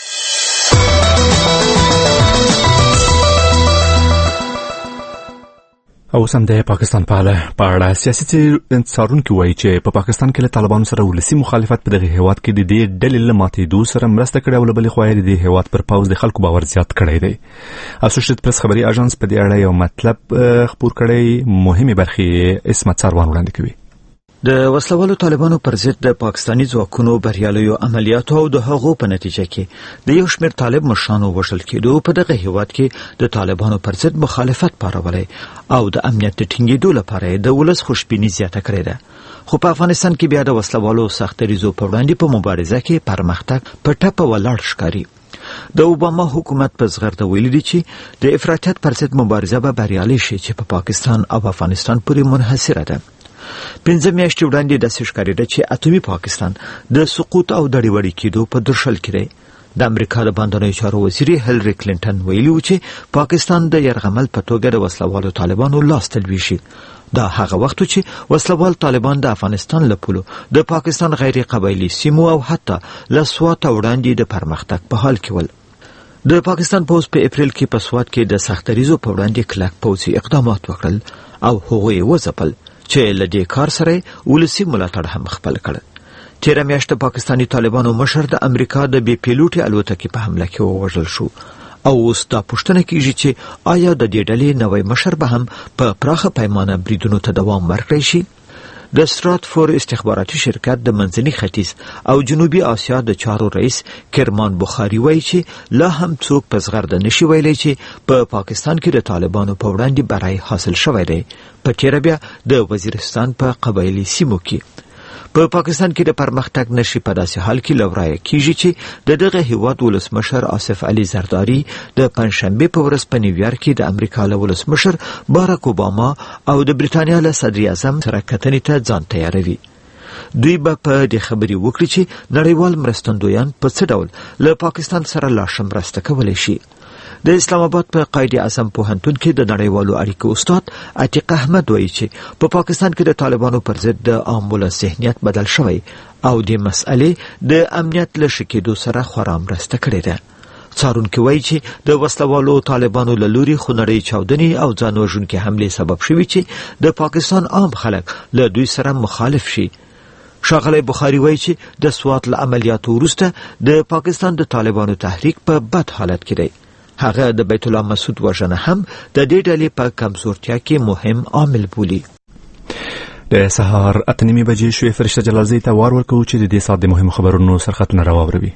او سم د پاکستان په اړه سیاسي څارونکي وایي چې په پاکستان کې له طالبانو سره ولسي مخالفت په دغه هیواد کې د دې ډلې له ماتېدو سره مرسته کړې او له بلې خوا یې د دې هیواد پر پوځ د خلکو باور زیات کړی دی. اسوسییټډ پریس خبري اژانس په دې اړه یو مطلب خپور کړی مهمه برخه اسمت سروان وړاندې کوي. د وسلوالو طالبانو پر ضد د پاکستاني ځواکونو بریالیو عملیاتو او د هغو په نتیجه کې د یو شمېر طالب مشرانو وژل کېدو په دغه هیواد کې د طالبانو پر ضد مخالفت پارولی او د امنیت د ټینګېدو لپاره د ولس خوشبیني زیاته کړې ده. خو په افغانستان کې بیا د وسلوالو سختریزو په وړاندې په مبارزه کې پرمختګ په ټپه ولاړ ښکاري. د اوباما حکومت په زغرده ویلي دي چې د افراطیت پر ضد مبارزه به بریالي شي چې په پاکستان او افغانستان پورې منحصره ده. 15 میاشتې وړاندې داسې ښکارېده چې اتومي پاکستان د سقوط او د ډیوړې کېدو په درشل کې دی. د امریکا د بهرنیو چارو وزیر هیلری کلینټن ویلي و چې پاکستان د یرغمل په توګه د وسلوالو طالبانو لاس ته لویږي. دا هغه وخت چې وسلوال طالبان د افغانستان له پولو د پاکستان غیر قبایلي سیمو او حتی له سوات وړاندې د پرمختګ په حال کې ول. د پاکستان پوځ په اپریل کې په سوات کې د سختریزو په وړاندې کلک پوځي اقدامات وکړل او هغوی وځپل چې له دې کار سره ولسي ملاتړ هم خپل کړ. تیره میاشت پاکستانی طالبانو مشر د امریکا د بې پیلوټي الوتکې په حمله کې ووژل شو او اوس دا پوښتنه کیږي چې آیا د دې ډلې نوی مشر به هم په پراخه پیمانه بریدونو ته دوام ورکړي شي. د ستراتفور استخباراتي شرکت د منځني ختیځ او جنوبي آسیا د چارو رئیس کرمان بخاری وایي چې لا هم څوک په زغرده نشي ویلی چې په پاکستان کې د طالبانو په وړاندې برای حاصل شوی دی. په تیره بیا د وزیرستان په قبایلي سیمو کې په پاکستان کې د پرمختګ نشي په داسې حال کې لورایه کیږي چې د دغه هیواد ولسمشر آصف علي زرداری د پنځشنبه په ورځ په نیویارک کې د امریکا له ولسمشر باراک اوباما او د بریټانیا له صدر اعظم سره کتنې ته ځان تیاروي. دوی به په دې خبرې وکړي چې نړیوال مرستندویان په څه ډول له پاکستان سره لا ښه مرسته کولی شي. د اسلام آباد په قائد اعظم پوهنتون کې د نړیوالو اړیکو استاد عتیق احمد وایي چې په پاکستان کې د طالبانو پر ضد د عامه ذهنیت بدل شوی او د مسئلې د امنیت له شکېدو سره خورا مرسته کړې ده. څارونکي وایي چې د وسلوالو طالبانو له لوري خونړۍ چاودنې او ځان وژونکې حملې سبب شوي چې د پاکستان عام خلک له دوی سره مخالف شي. ښاغلی بخاري وایي چې د سوات له عملیاتو وروسته د پاکستان د طالبانو تحریک په بد حالت کې دی. هغه د بیت الله مسعود وژنه هم د دې ډلې په کمزورتیا کې مهم عامل بولي. د سهار 8:30 بجې شوې. فرشته جلالزی ته وار ورکوو چې د دې ساعت د مهمو خبرونو سرختونه راواوروي.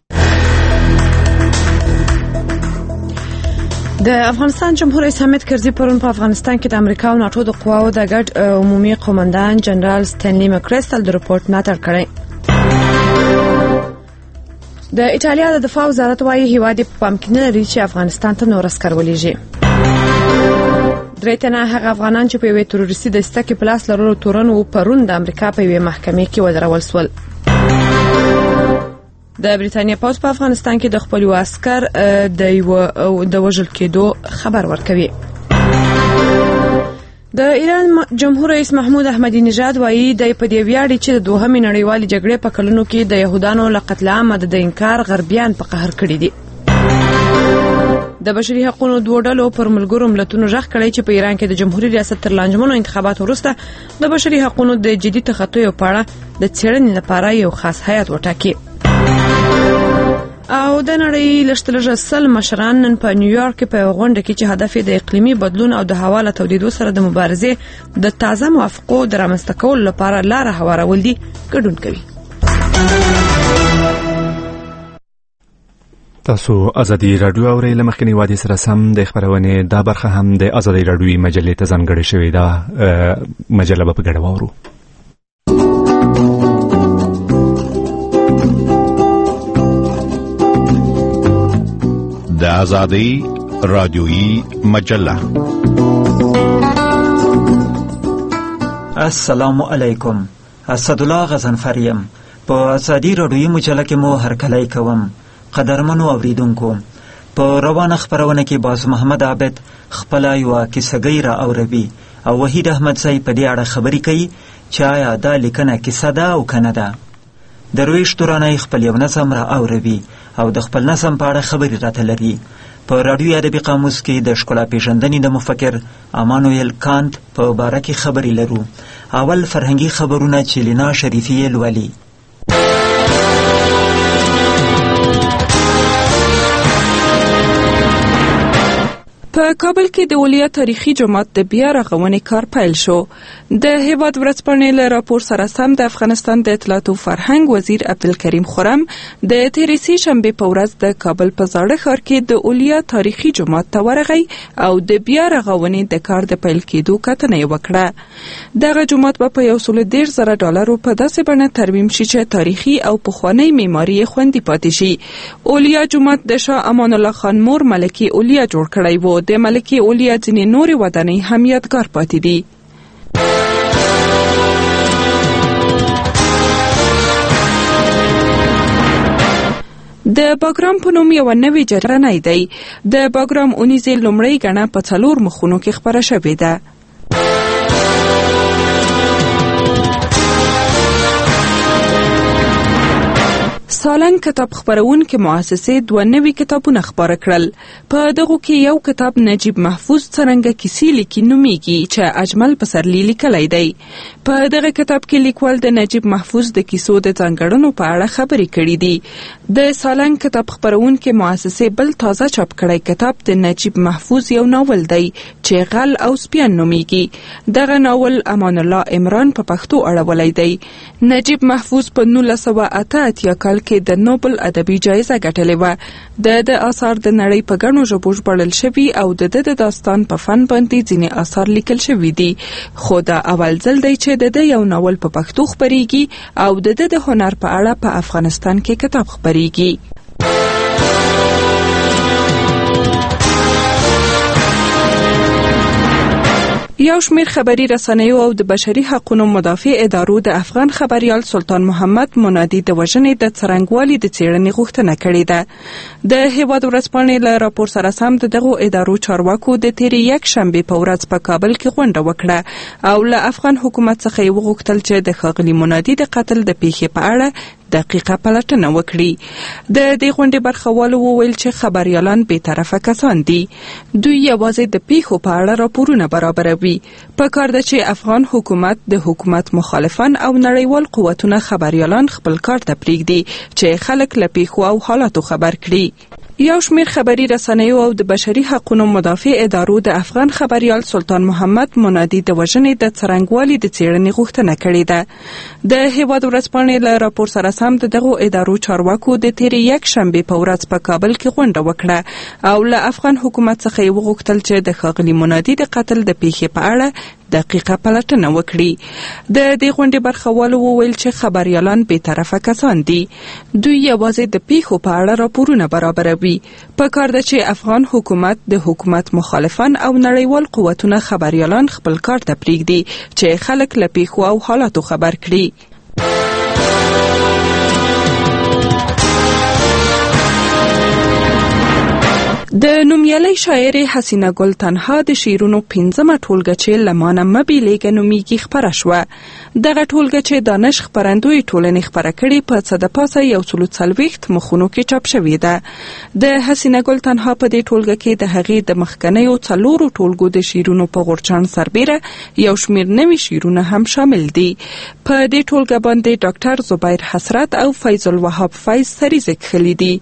د افغانستان جمهور رئیس حامد کرزي پرون په افغانستان کې د امریکا او ناتو د قواو د ګډ عمومي قومندان جنرال ستنلی مکریستل د رپورت ملاتړ کړی. د ایټالیا د دفاع وزارت وايي هیواد په پام کې نه لري چې افغانستان ته نور عسکر ولېږي. درې تنه هغه افغانان چې په یوې تروریستي دسته کې په لاس لرلو تورن و پرون د امریکا په یوې محکمې کې ودرول شول. د بریتانیا پوځ په افغانستان کې د خپل عسكر د وژل کېدو خبر ورکوي. د ایران جمهور رئیس محمود احمدی نژاد وایي د په دې ویاړي چې د دوهمې نړیوالې جګړې په کلونو کې د يهودانو له قتل عام د انکار غربیان په قهر کړي دي. د بشري حقوقو دوه ډلو پر ملګرو ملتونو ژغ کړی چې په ایران کې د جمهوریت ریاست تر لانجمنو انتخاباتو وروسته د بشري حقوقو د جدي تخطیو په اړه د څېړنې لپاره یو خاص هیئت وټاکي. او د نړۍ لشتلجه سل مشران نن په نیویارک کې په غونډه کې چې هدف د اقلیمي بدلون او د هوا له تودېدو سره د مبارزې د تازه موافقو د رامنځته کولو لپاره لاره هوارول دي ګډون کوي. تاسو ازادي رادیو اورئ. له مخکني وادي سره سم د خبرونې دا برخه هم د ازادي رادیو مجلې ته ځانګړې شوې ده. مجله به په ګډه واورو. د ازادي رادیویی مجله. السلام علیکم. اسدالله غزنفریم. په ازادي رادیویی مجله کې مو هرکلی کوم. قدرمنو اوریدونکو، په روانه خبرونه کې باز محمد عابد خپل یو کیسه‌ګی را اوروي او وحید احمدزی په دې اړه خبرې کوي چې آیا دا لیکنه کیسه ده او کنه ده. درویش تورانی خپل یو نظم را اوروي او د خپل نظم په اړه خبرې راته لري. په رادیو ادبي قاموس کې د ښکلا پیژندنې د مفکر امانویل کانت په باره کې خبرې لرو. اول فرهنګي خبرونه چې لینا شریفي لولي. په کابل کې د اولیا تاریخي جومات د بیا رغونې کار پیل شو. د هیواد ورځپاڼې له راپور سره سم د افغانستان د اطلاعات او فرهنګ وزیر عبدالکریم خرم د تېرې سې شنبې په ورځ د کابل په زاړه ښار کې د اولیا تاریخي جومات ته ورغی او د بیا رغونې د کار د پیل کېدو کتنه یې وکړه. دغه جومات به په $110,000 په داسې بڼه ترمیم شي چې تاریخي او پخوانی معماري یې خوندي پاتې شي. اولیا جومات د شاه امان الله خان مور ملکې اولیا جوړ کړی و. د ملکې اولیا ځینې نورې ودانۍ هم یادګار پاتې دي. د باګرام په نوم یو نوې جرنۍ دی. د باګرام اونیزې لومړی ګڼه په 4 مخونو کې خبره شوې ده. سالنګ کتاب خبرونکو مؤسسې 2 نوي کتابونه خبره کړل. په دغه کې یو کتاب نجیب محفوظ څرنګه کیسې لیکي نومیږي چې اجمل پسرلی لیکلی دی. په دغه کتاب کې لیکوال د نجیب محفوظ د کیسو د ځانګړنو په اړه خبرې کړې دي. د سالنګ کتاب خبرونکو مؤسسې بل تازه چاپ کړی کتاب د نجیب محفوظ یو ناول دی چې غل او سپیان نومیږي. دغه ناول امان الله عمران په پښتو اړولی دی. نجیب محفوظ په 1988 کال کې د نوبل ادبي جایزه ګټلې و. د آثار د نړۍ په ګڼو ژبو ژباړل شوي او د داستان په فن باندې ځینې آثار لیکل شوي دي. خو دا اول ځل دی چې د یو ناول په پښتو خبرېږي او د هنر په اړه په افغانستان کې کتاب خبرېږي. یو شمېر خبري رسنیو او د بشري حقوقو مدافع ادارو د افغان خبريال سلطان محمد منادي د وژنې د څرنګوالي د څېړنې غوښتنه کړې ده. د هیواد ورځپاڼې له راپور سره سم د دغو ادارو چارواکو د تېرې یکشنبې په ورځ په کابل کې غونډه وکړه او له افغان حکومت څخه یې وغوښتل چې د ښاغلي منادي د قتل د پیښې په اړه دقیقه پلټنه وکړي. د دې غونډې برخوالو وویل چې خبريالان بې طرفه کسان دي. دوی یوازې د پیښو په اړه راپورونه برابروي. په کار ده چې افغان حکومت د حکومت مخالفان او نړیوال قوتونه خبريالان خپل کار ته پرېږدي چې خلک له پیښو او حالاتو خبر کړي. یو شمېر خبري رسنیو او د بشري حقوقو مدافع ادارو د افغان خبريال سلطان محمد منادي د وژنې د څرنګوالي د څېړنې غوښتنه کړې ده. د هیواد ورځپاڼې له راپور سره سم د دغو ادارو چارواکو د تېرې یکشنبې په ورځ په کابل کې غونډه وکړه او له افغان حکومت څخه یې وغوښتل چې د ښاغلي منادي د قتل د پیښې په اړه دقیقه پلټنه وکړي. د دې غونډې برخوالو وویل چې خبريالان بې طرفه کسان دي. دوی یوازې د پیښو په اړه راپورونه برابروي. په کار ده چې افغان حکومت د حکومت مخالفان او نړیوال قوتونه خبريالان خپل کار ته پرېږدي چې خلک له پیښو او حالاتو خبر کړي. د نومیالۍ شاعرې حسینه ګل تنها د شعرونو 15مه ټولګه چې له مانه مه بیلیږه نومیږي خپره شوه. دغه ټولګه چې دانش خپرندوی ټولنې خپره کړې په څه د پاسه 140 مخونو کې چاپ شوې ده. د حسینه ګل تنها په دې ټولګه کې د هغې د مخکنیو 4 ټولګو د شعرونو په غورچاڼ سربیره یو شمېر نوي شعرونه هم شامل دي. په دې ټولګه باندې ډاکټر زبیر حسرت او فیض الوهاب فیض سریزه کښلي دي.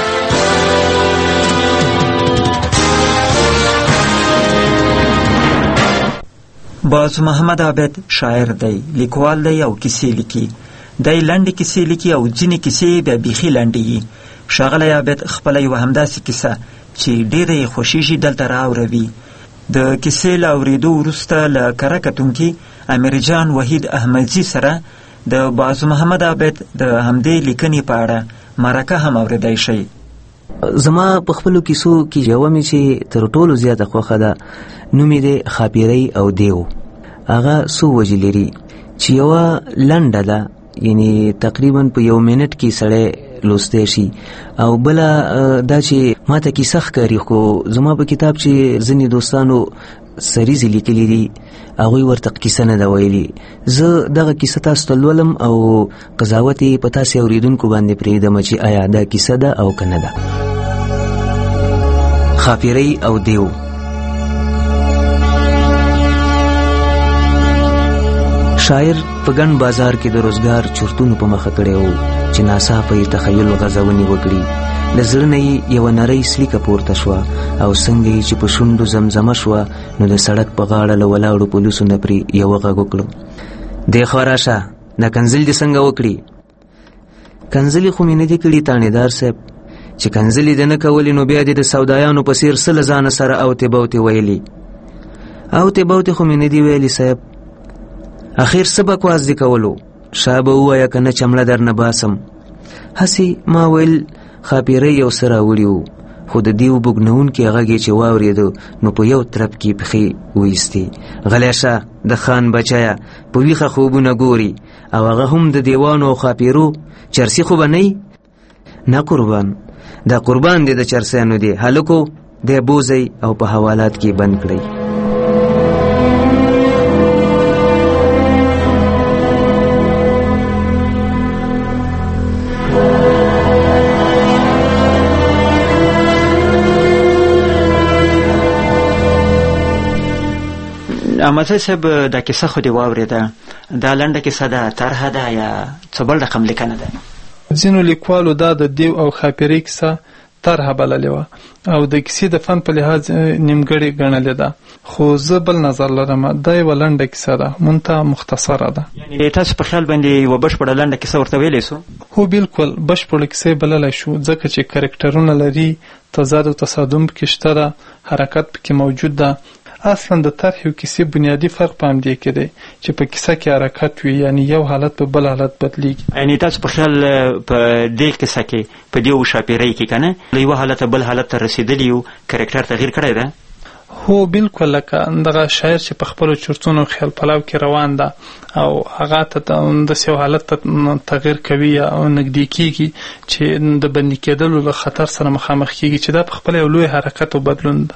باز محمد عابد شاعر دی، لیکوال دی او کیسې لیکي. دی لنډې کیسې لیکي او ځینې کیسې بیا بیخي لنډې وي. ښاغلی عابد خپله یوه همداسې کیسه چې ډېره یې خوښېږي دلته راوروي. د کیسې له اورېدو وروسته له کره کتونکي امیرجان وحید احمدزي سره د باز محمد عابد د همدې لیکنې په اړه مرکه هم اورېدی شئ. زما په خپلو کیسو کې یوه مې چې تر ټولو زیاته خوښه ده نوم یې دی خاپیری او دیو. هغه څو وجې لري چې یوه لنډه ده، یعنی تقریبا په 1 منټ کې سړی لوستی شي، او بله دا چې ما ته کیسه ښکاري خو زما په کتاب چې ځینې دوستانو سریزې لیکلي دي هغوی ورته کیسه نه ده ویلي. زه دغه کیسه تاسو ته لولم او قضاوت یې په تاسې اورېدونکو باندې پرېږدم چې آیا دا کیسه ده او که نه ده. خاپیری او دیو. شاعر په ګڼ بازار کې د روزګار چورتونو په مخه کړی و چې ناڅاپه یې تخیل غځونې وکړي. له زړه نه یې یوه نرۍ سلیکه پورته شوه او څنګه یې چې په شونډو زمزمه شوه نو د سړک په غاړه له ولاړو پولیسو نه پرې یوه غږ وکړو: دې خوا راشه، دا کنځل دې څنګه وکړي؟ کنځلې خو مې نه دي کړي تانیدار صاحب، چې کنځلې دې نه کولې نو بیا دې د سودایانو په څېر څه له ځانه سره اوتې بوتې ویلي. اوتې بوتې خو مې نه دي ویلي صاحب، اخیر څه بکواس دې کولو؟ شا به ووایه که نه چمړه در نه باسم. هسې ما ویل خاپیری یو څه راوړي وو، خو د دیو بوږنونکي غږ یې چې واورېده نو په یو طرف کې پښې وایستې. غلی شه د خان بچیه، په ویښه خوبونه ګوري، او هغه هم د دیوانو او خاپیرو چرسي خو به نه نه قربان، دا قربان دی د چرسیانو دی. هلکو دی بوځئ او په حوالات کې بند کړئ. احمدزی صاحب دا کیسه خو دې واورېده، دا لنډه کیسه ده، طرحه ده یا څه بل رقم لیکنه ده؟ ځینو لیکوالو دا د دیو او خاپیری کیسه طرحه بللې وه او د کیسې د فن په لحاظ نیمګړې ګڼلې ده، خو زه بل نظر لرم، دا یوه لنډه کیسه ده، منتها مختصره ده. یعنې تاسو په خیال باندې یوه بشپړه لنډه کیسه ورته ویلی سو؟ هو بالکل بشپړه کیسه بللی شو، ځکه چې کرکټرونه لري، تضاد او تصادم پکې شته ده، حرکت پکې موجود ده. اصلا د طرحې او کیسې بنیادي فرق په همدې کې دی چې په کیسه کې حرکت وي، یعنی یو حالت په بل حالت بدلیږي. یعنې تاسو په خیال په دې کیسه کې په دې شاپیرۍ کې که نه له یوه حالته بل حالت ته رسېدلي یو کرکټر تغییر کړی ده؟ هو بالکل لکه دغه شاعر چې په خپلو چورتونو خیال پلاو کې روان ده او هغه ته داسې یو حالت ته تغییر کوي او نږدې کېږي چې د بندي کېدلو له خطر سره مخامخ کېږي چې دا په خپله یو لوی حرکت او بدلون ده.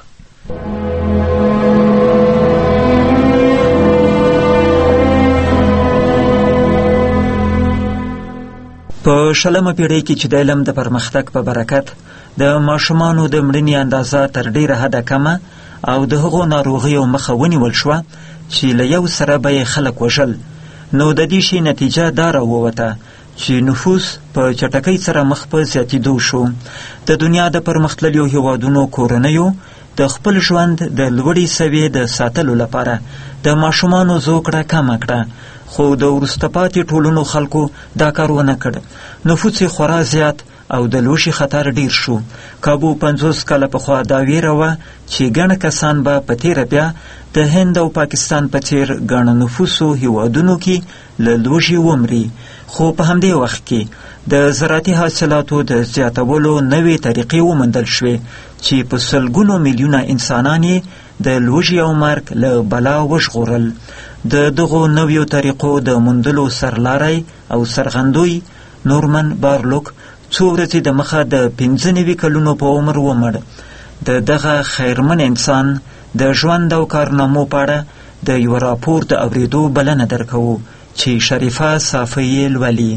په 20مه پیړۍ کې چې د علم د پرمختګ په برکت د ماشومانو د مړینې اندازه تر ډیره حده کمه او د هغو ناروغیو مخه ونیول شوه چې له یو سره به یې خلک وژل، نو د دې شي نتیجه دا راووته چې نفوس په چټکۍ سره مخ په زیاتېدو شو. د دنیا د پرمختللیو هیوادونو کورنیو د خپل ژوند د لوړې سویې د ساتلو لپاره د ماشومانو زوکړه کمه کړه، خو د وروسته پاتې ټولنو خلکو دا کار ونه کړ. نفوس یې خورا زیات او د لوشي خطر ډیر شو. کابو 50 کاله پخوا دا ویره وه چې ګڼ کسان به په تیره بیا د هند او پاکستان په څیر ګڼ نفوسو هیوادونو کې له لوږې ومري، خو په همدې وخت کې د زراعتي حاصلاتو د زیاتولو نوې طریقې وموندل شوې چې په سلګونو میلیونه انسانان یې د لوږې او مرګ له بلا وژغورل. د دغو نویو طریقو د موندلو سرلاری او سرغندوی نورمن بارلوک څو ورځې د مخه د 95 کلونو په عمر ومړ. د دغه خیرمن انسان د ژوند او کارنامو په اړه د یو راپور د اورېدو بلنه درکوو چې شریفه صافی لولي.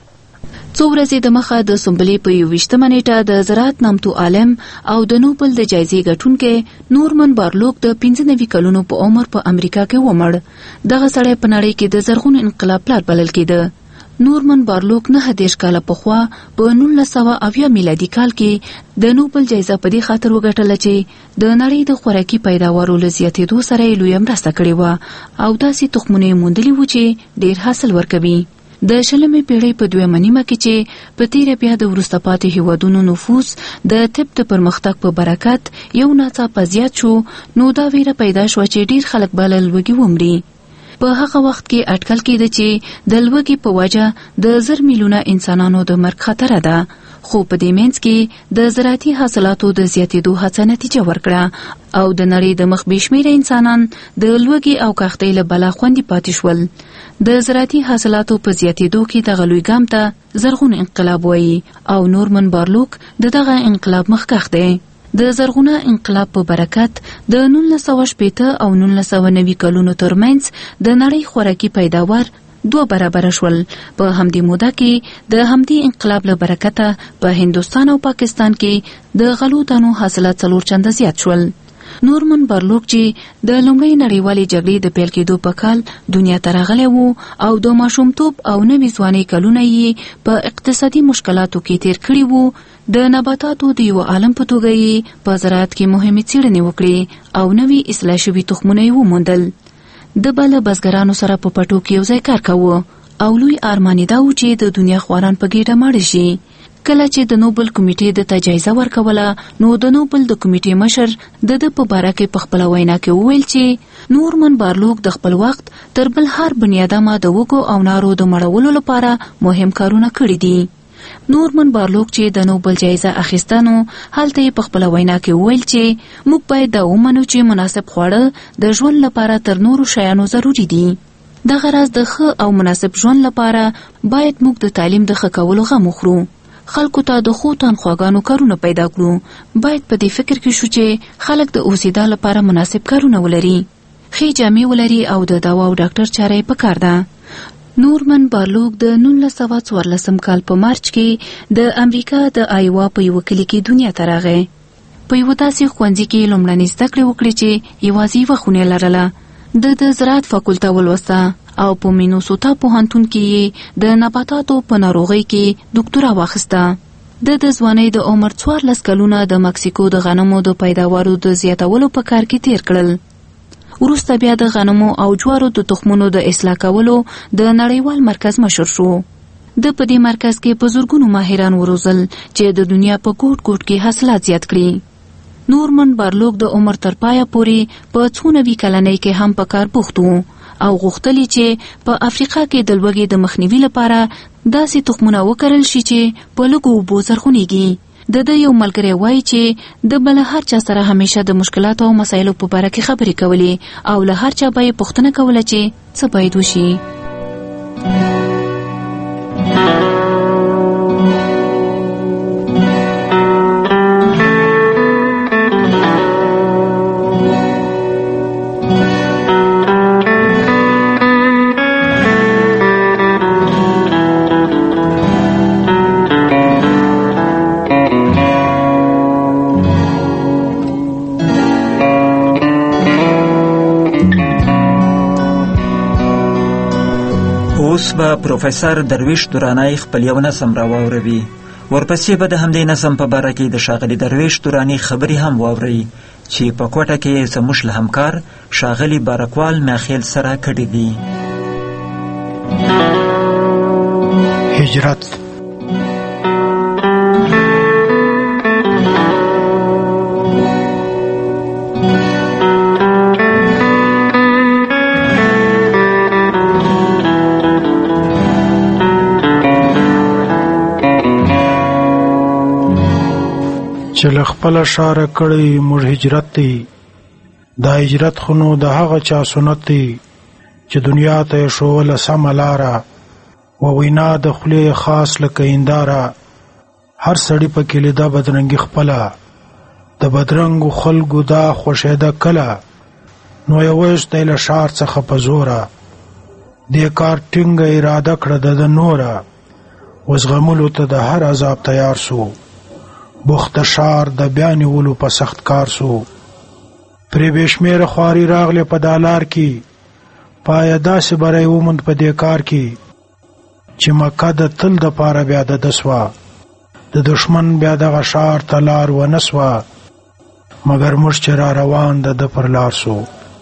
څو ورځې د مخه د سنبلې په 21مه نیټه د زراعت نامتو عالم او د نوبل د جایزې ګټونکی نورمن بارلوک د 95 کلونو په عمر په امریکا کې ومړ. دغه سړی په نړۍ کې د زرغون انقلاب پلار بلل کېده. نورمن بارلوک 29 کاله پخوا په 1980 میلادي کال کې د نوبل جایزه په دې خاطر وګټله چې د نړۍ د خوراکي پیداوارو له زیاتېدو سره یې لویه مرسته کړې وه او داسې تخمونه یې موندلي وو چې ډېر حاصل ورکوي. د 20مې پیړۍ په 2مه نیمه کې چې په تیره بیا د وروسته پاتې هیوادونو نفوس د طب د پرمختګ په برکت یو ناڅاپه زیات شو، نو دا ویره پیدا شوه چې ډېر خلک به له لوږې ومري. په هغه وخت کې اټکل کېده چې د لوږې په وجه د 10 میلیونه انسانانو د مرګ خطر ده، خو په دې منځ کې د زراعتي حاصلاتو د زیاتېدو هڅه نتیجه ورکړه او د نړۍ د مخ بېشمېره انسانان د لوږې او کښتۍ له بلا خوندي پاتې شول. د زراعتي حاصلاتو په زیاتېدو کې دغه لوی ګام ته زرغون انقلاب وایي او نورمن بارلوک د دغه انقلاب مخکښ دی. د زرغونه انقلاب په برکت د 1980 او 1990 کلونو ترمنځ د نړۍ خوراکي پیداوار 2 برابره شول. په همدې موده کې د همدې انقلاب له برکته په هندوستان او پاکستان کې د غلو دانو حاصلات 4 چنده زیات شول. نورمن بارلوک چې د لومړۍ نړیوالې جګړې د پیل کېدو په کال دنیا ته راغلی و او د ماشومتوب او نوي ځوانۍ کلونه یې په اقتصادي مشکلاتو کې تیر کړي وو، د نباتاتو د یو عالم په توګه یې په زراعت کې مهمې څېړنې وکړې او نوي اصلاح شوي تخمونه یې وموندل. د به له بزګرانو سره په پټو کې یو ځای کار کاوه او لوی ارمان یې دا و چې د دنیا خواران په ګېډه ماړه شي. کله چې د نوبل کمیټې د ته جایزه ورکوله، نو د نوبل د کمیټې مشر د په باره کې په خپله وینا کې وویل چې نورمن بارلوک د خپل وخت تر بل هر بني آدمه د وږو او نارو د مړولو لپاره مهم کارونه کړي دي. نورمن بارلوک چې د نوبل جایزه اخیستنو هلته یې په خپله وینا کې وویل چې موږ باید دا ومنو چې مناسب خواړه د ژوند لپاره تر نورو شیانو ضروري دي. دغه راز د ښه او مناسب ژوند لپاره باید موږ د تعلیم د ښه کولو غم وخورو، خلکو ته د ښو تنخواګانو کارونه پیدا کړو، باید په دې فکر کې شو چې خلک د اوسېدا لپاره مناسب کارونه ولري، ښې جامې ولري او د دوا او ډاکټر چاره یې پکار ده. نورمن بارلوک د 1914 کال په مارچ کې د امریکا د آیوا په یو کلي کې دنیا ته راغی. په یو داسې ښوونځي کې لومړنۍ زده کړې وکړې چې یوازې یوه خونې لرله. د زراعت فاکولته ولوسته او په مینوسوتا پوهنتون کې یې د نباتاتو په ناروغۍ کې ډاکټورا واخیسته. د ځوانۍ د عمر 14 کلونه د مکسیکو د غنمو د پیداوارو د زیاتولو په کار کې تیر کړل. وروسته بیا د غنمو او جوارو د تخمونو د اصلاح کولو د نړیوال مرکز مشهور شو. د په دې مرکز کې په زرګونو ماهران وروزل چې د دنیا په ګوټ ګوټ کې حاصلات زیات کړي. نورمن بارلوک د عمر تر پایه پورې په 94 کلنۍ کې هم په کار بوخت و او غوښتلی چې په افریقا کې د لوږې د مخنیوي لپاره داسې تخمونه وکرل شي چې په لږو اوبو زرغونېږي. د یو ملګری وایي چې د بل هر چا سره همیشه د مشکلاتو او مسایلو په اړه کې خبرې کولې او له هر چا به پوښتنه کوله چې څه باید وشي. اوس به پروفیسور درویش درانی خپل یو نظم راواوروي. ورپسې به د همدې نظم په باره کې د ښاغلي درویش درانی خبرې هم واورئ چې په کوټه کې زموږ له همکار ښاغلي بارکوال میاخیل سره کړي دي. هجرت چې له خپله ښاره کړی موږ هجرت دی. دا هجرت خو نو د هغه چا سنت دی چې دنیا ته یې ښووله سمه لاره و وینا د خولې خاص لکه هنداره. هر سړي پکې لیده بدرنګي خپله د بدرنګو خلکو دا خوښېده کله نو یې ویستی له ښار څخه په زوره دې کار ټینګه اراده کړه د نوره وزغملو ته د هر عذاب تیار سو بخت شار د بیا نیولو په سخت کار سو پرې بېشمېره خواري راغلې په دالار کې پایه داسې بری وموند په دې کار کې چې مکه د تل دپاره بیا د ده سوه د دښمن بیا دغه ښار ته لار ونه سوه مګر موږ چې را روان د ده پر لار سو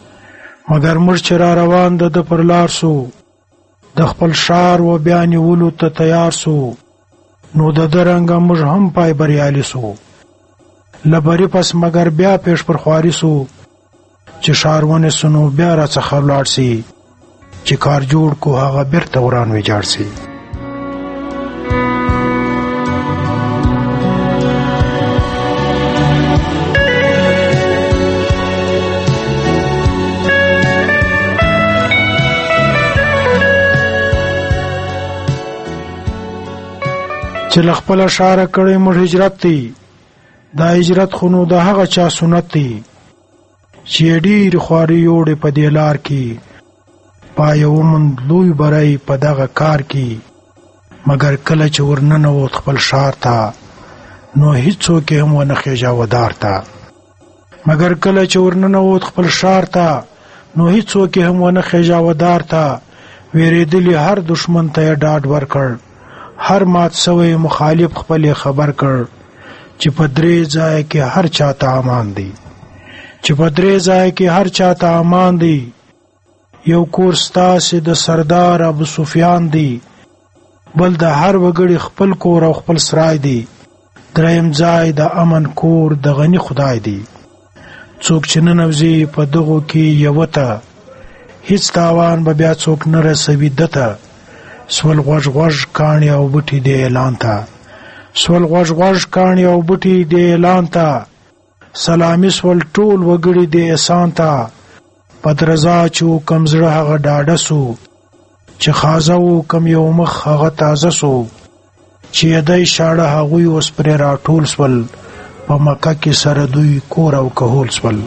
د خپل ښار و بیا نیولو ته تیار سو نو د ده رنګه موږ هم پای بریالي سو له بري پس مګر بیا پیش پر خواري سو چې ښار ونیسو نو بیا راڅخه ولاړ سي چې کار جوړ کو هغه بیرته وران ویجاړ سي. چې له خپله ښاره کړی موږ هجرت دی. دا هجرت خو نو د هغه چا سنت دی چې یې ډېرې خواري یوړې په دې لار کې پایه وموند لوی بری په دغه کار کې مګر کله چې ورننوت خپل ښار ته نو هیڅوک یې هم ونه خېژا ودار ته ویرېدلي هر دشمن ته یې ډاډ ورکړ هر مات سوی مخالف خپل خبر کړ چې په درې ځای کې هر چاته امان دی یو کور ستاسې د سردار ابو سفیان دی بل د هر وګړي خپل کور او خپل سرای دی دریم ځای د امن کور د غني خدای دی څوک چې ننوځي په دغو کې یوه ته هیڅ تاوان به بیا څوک نه رسوي ده ته سول غوږ کاڼي او بوټي د اعلان ته سلامي سول ټول وګړي د احسان ته پدرزا چې کم زړه هغه ډاډه سو چې خازه و کم یو مخ هغه تازه سو چې یدی شاړه هغوی اوس پرې راټول سول په مکه کې سره دوی کور او کهول سول.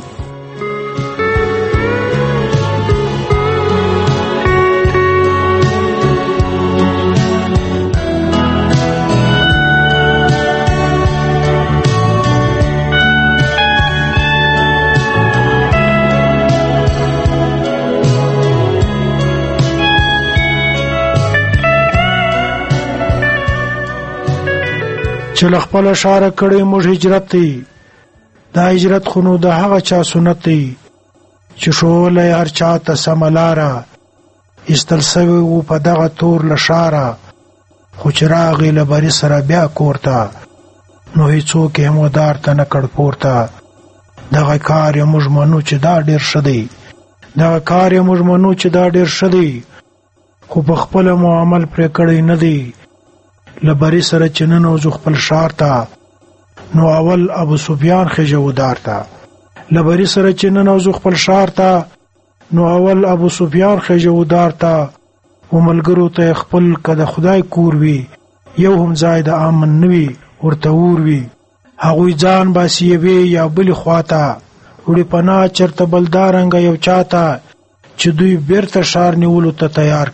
چې له خپله ښاره کړی موږ هجرت دی. دا هجرت خو نو د هغه چا سنت دی چې ښوولی هر چا ته سمه لاره ایستل سوی و په دغه تور له ښاره خو چې راغی له بري سره بیا کور ته نو هیڅوک یې هم ودار ته نه کړ پورته. دغه کار یې موږ منو چې دا ډېر ښه دی خو په خپله مو عمل پرې کړی نه دی له بري سره چې ننوځو خپل ښار ته نو اول ابو سفیان خجودار تا لبری سره چې ننوزو خپل شهر ته نو اول ابو سفیان خجودار تا وملګرو ته خپل کده خدای کور وی یو هم ځای د امن نوي ورته ور وی هغوی ځان باسي وی یا بل خواته وړي پنا چرته بلدارنګ یو چاته چې دوی بیرته شهر نیولو ته تیار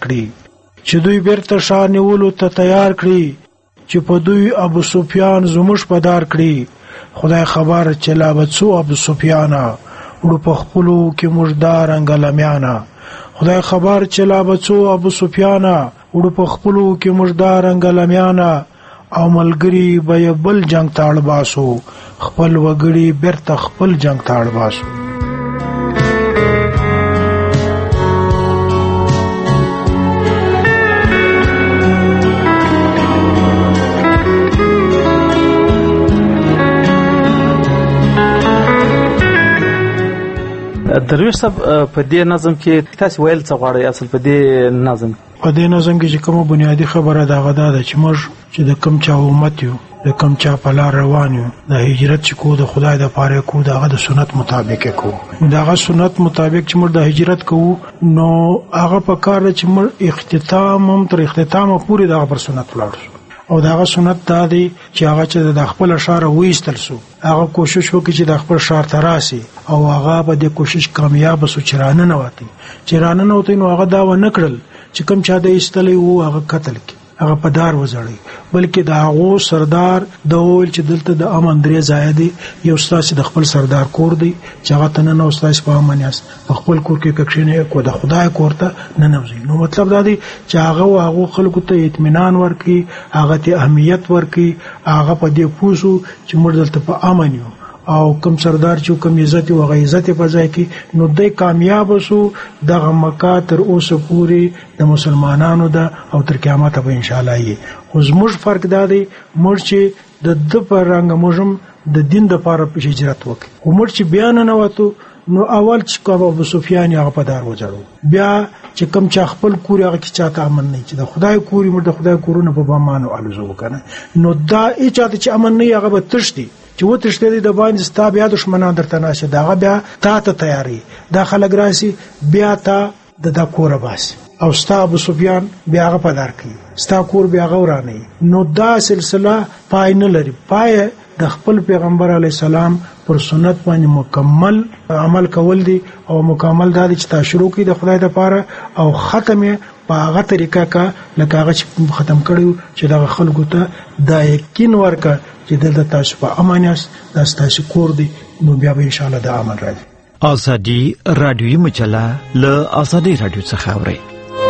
کړي چې په دوی ابو سفیان زموږ پدار کړي خدای خبر چې لا بچو ابو سفیانا وړو په خپلو کې مردار انګلمیانا خدای خبر چې لا بچو ابو سفیانا وړو په خپلو کې مردار انګلمیانا او ملګری به بل جنگ تاړ باسو خپل وګړي بیرته خپل جنگ تاړ باسو درویش صاحب په دې نظم کې تاسو ویل څه غواړئ اصل په دې نظم کې چې کومه بنیادی خبره دا غدا ده چې موږ چې د کم چا امت یو د کم چا په لار روان یو د هجرت چې کو د خدای د پاره کو دغه د سنت مطابق کو دغه سنت مطابق چې موږ د هجرت کوو نو هغه په کار چې موږ اختتام هم تر اختتامه پورې دغه پر سنت ولاړ او داغه سنت دا دی چې هغه چې د خپل اشاره وېستل سو هغه کوشش وکړي چې د خپل شهر تراسي او هغه به د کوشش کامیاب سو چرانه نه وتی نو هغه دا و نکړل چې کوم چا د ایستلې وو هغه قتل کی هغه په دار وزړی بلکې دا هغه سردار د اول چې دلته د امن درې زایدي یو استاد د خپل سردار کور دی چې هغه تنه نو استاد په امن یاست په خپل کور کې کښینه کو د خدای کور ته نه نوځي نو مطلب دا دی چې هغه خلکو ته اطمینان ورکي هغه ته اهمیت ورکي هغه په دې پوسو چې موږ دلته په امن یو او کم سردار چې کم عزت او غیزت په ځای کې نو د کامیاب سو د مکه تر اوسه پوری د مسلمانانو د او تر قیامت به ان شاء الله یې خو زموږ فرق دا دی موږ چې د پر رنګ موږم د دین د پاره په هجرت وکړو او موږ چې بیان نه وته نو اول چې ابو سفیان هغه په دار وځړو بیا چې کم چا خپل کور هغه کې چاته امن نه چې د خدای کوري مر د خدای کورونه په بمانو الزو کنه نو دا اچاته چې امن نه هغه به تشتي چې و تشتري د باندې ستا بیا دشمنان درته ناشه دا بیا تا ته تیاری دا خلک راسي بیا تا د کور باسي او ستا ابو سفیان بیا هغه پدار کوي ستا کور بیا غورانه نو دا سلسله پای نه لري پای د خپل پیغمبر علی السلام پر سنت باندې مکمل عمل کول دي او مکمل دا چې تا شروع کړي د خدای لپاره او ختم په هغه طریقه کا لکه هغه چې ختم کړو چې د خلکو ته دا یقین ورکړي چې دلته تاسو په امان یاست دا تاسو کور دی نو بیا به ان شاء الله د امن راځي ازادي رادیوي مجله له ازادي رادیو څخه اوري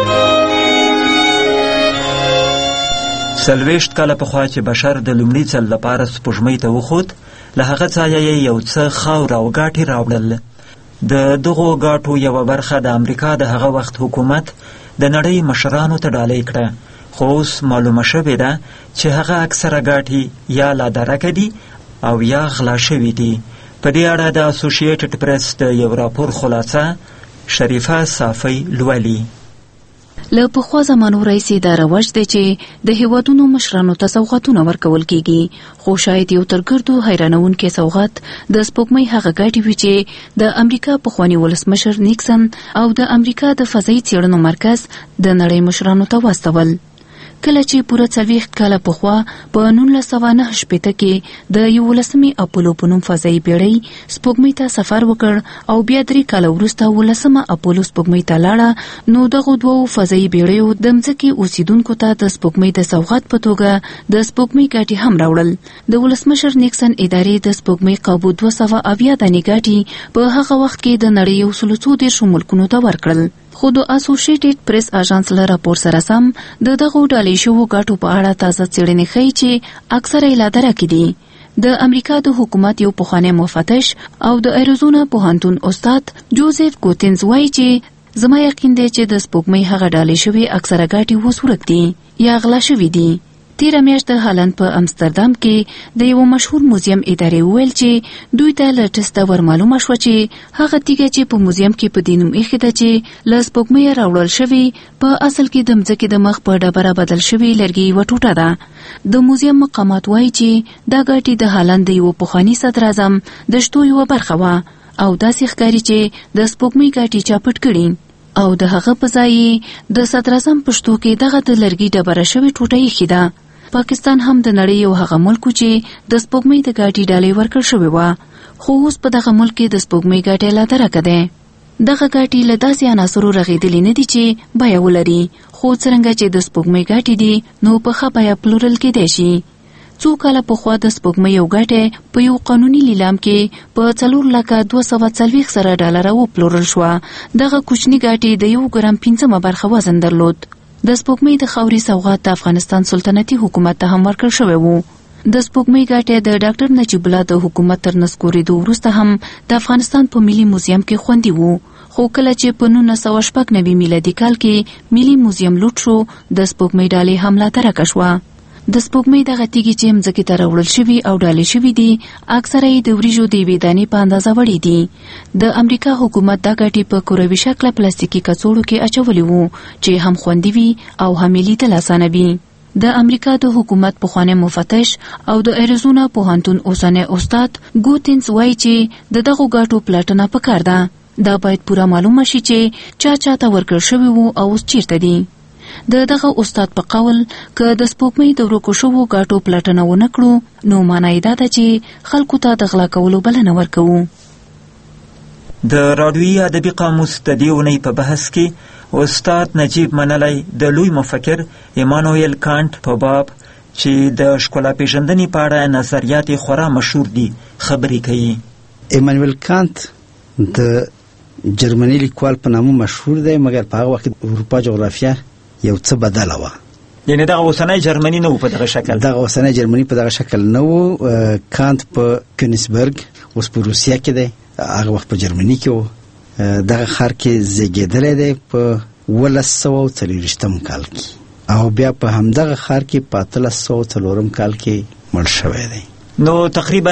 سلويشت کاله په خوا چې بشر د لومړي ځل لپاره سپوږمۍ ته وخوت له هغه ځایه یو څه خاور او ګاټي راوړل د دغو ګاټو یو برخه د امریکا د هغه وخت حکومت د نړۍ مشرانو ته ډالۍ کړه خو اوس معلومه شوې ده چې هغه اکثره ګاټي یا لا درکه دي او یا غلا شوي دي په دې اړه د اسوسییټډ پریس د یو راپور خلاصه شریفه صافی لولي له پخوا زمانو راځي دا رواج دی چې د هیوادونو مشرانو ته سوغاتونه ورکول کیږي خو شاید یو ترګردو حیرانونکې سوغات د سپوږمۍ هغه ګاټي وي چې د امریکا پخوانی ولسمشر نیکسن او د امریکا د فضایي څېړنو مرکز د نړۍ مشرانو ته واستول کله چې پوره 40 کاله پخوا په 1998 کې د 11 اپولو په نوم فضایي بیړۍ سپوږمۍ ته سفر وکړ او بیا 3 کاله وروسته 11 اپولو سپوږمۍ ته لاړه نو دغه دوه فضایي بیړیو د ځمکې اوسیدونکو ته د سپوږمۍ د سوغات په توګه د سپوږمۍ ګاټي هم راوړل د ولسمشر نیکسن ادارې د سپوږمۍ قابو 270 دانې ګاټي په هغه وخت کې د نړۍ 130 ملکونو ته ورکړل خو د اسوسییټډ پریس اژانس له راپور سره سم د دغو ډالۍ شوو ګاټو په اړه تازه څېړنې ښیي چې اکثره یې لا درکې دي د امریکا د حکومت یو پخوانی مفتش او د ایریزونا پوهنتون استاد جوزف ګوتنز وایي چې زما یقین دی چې د سپوږمۍ هغه ډالۍ شوي اکثره ګاټي اوس ورک دي یا غلا شوي دي تیره میاشت د هالند په امستردام کې د یو مشهور موزیم ادارې وویل چې دوی ته له ټسته ورمعلومه شوه چې هغه تیږه چې په موزیم کې په دې نوم ایښې ده چې له سپوږمۍ راوړل شوې په اصل کې د مځکې د مخ په ډبره بدل شوې لرګي یوه ټوټه ده. د موزیم مقامات وایي چې دا ګاټي د هالند د یو پخواني صدراعظم د شتو یوه برخه وه او داسې ښکاري چې د سپوږمۍ ګاټي چا پټ کړي او د هغه په ځای د صدراعظم په شتو کې دغه د لرګي ډبره شوې ټوټه ایښې ده. پاکستان هم د نړۍ یو هغه ملک چې د سپوږمۍ د ګاټي ډالۍ ورکړل شوې وه، خو اوس په دغه ملک کې د سپوږمۍ ګاټی لا درکه دی. دغه ګاټي له داسې عناصرو رغېدلي نه دي چې بیه ولري، خو څرنګه چې د سپوږمۍ ګاټي دي نو په ښه بیه پلورل کېدی شي. څو کاله پخوا د سپوږمۍ یو ګاټی په یو قانوني لیلام کې په 4,240 زره ډالره وپلورل شوه. دغه کوچني ګاټي د 1 ګرام 5 برخه وزن درلود. د سپوږمۍ د خاوري سوغات د افغانستان سلطنتي حکومت ته هم ورکړل شوی وو. د سپوږمۍ ګاټی د ډاکټر نجیب الله د حکومت تر نسکورېدو وروسته هم د افغانستان په ملي موزیم کې خوندي وو، خو کله چې په 1996 میلادي کال کې ملي موزیم لوټ شو د سپوږمۍ ډالۍ هم لا ترکه شوه. د سپوږمۍ دغه تیږې چې مځکې ته راوړل شوي او ډالۍ شوي دي اکثره یې د وریژو د یوې دانې په اندازه وړې دي. د امریکا حکومت دا ګاټي په کروي شکله پلاستیکي کڅوړو کې اچولي وو چې هم خوندي وي او هم یې لیدل اسانه وي. د امریکا د حکومت پخوانی مفتش او د اریزونا پوهنتون اوسنی استاد ګوتینز وایي چې د دغو ګاټو پلټنه پکار ده. دا باید پوره معلومه شي چې چاته ورکړل شوي وو او اوس چیرته دي. د دغه استاد په قول که د سپوږمۍ د ورکو شوو ګاټو پلټنه ونه کړو نو معنی یې دا ده چې خلکو ته د غلا کولو بلنه ورکوو. د راډیوي ادبي قاموس د دې اونۍ په بحث کې استاد نجیب منلی د لوی مفکر ایمانوئل کانټ په باب چې د ښکلا پیژندنې په اړه نظریات خورا مشهور دي خبرې کوي. ایمانوئل کانټ د جرمني لیکوال په نامه مشهور دی، مګر په هغه وخت اروپا جغرافیه یو څه بدله وه. یعنی دغه اوسنی جرمني نه و په دغه شکل. دغه اوسنی جرمني په دغه شکل نه و. کانت په کونیسبرګ اوس په روسیه کې دی، هغه وخت په جرمني کې و. دغه ښار کې زیږېدلی دی په 1840 کال کې او بیا په همدغه ښار کې په 1804 کال کې مړ شوی دی. نو تقریبا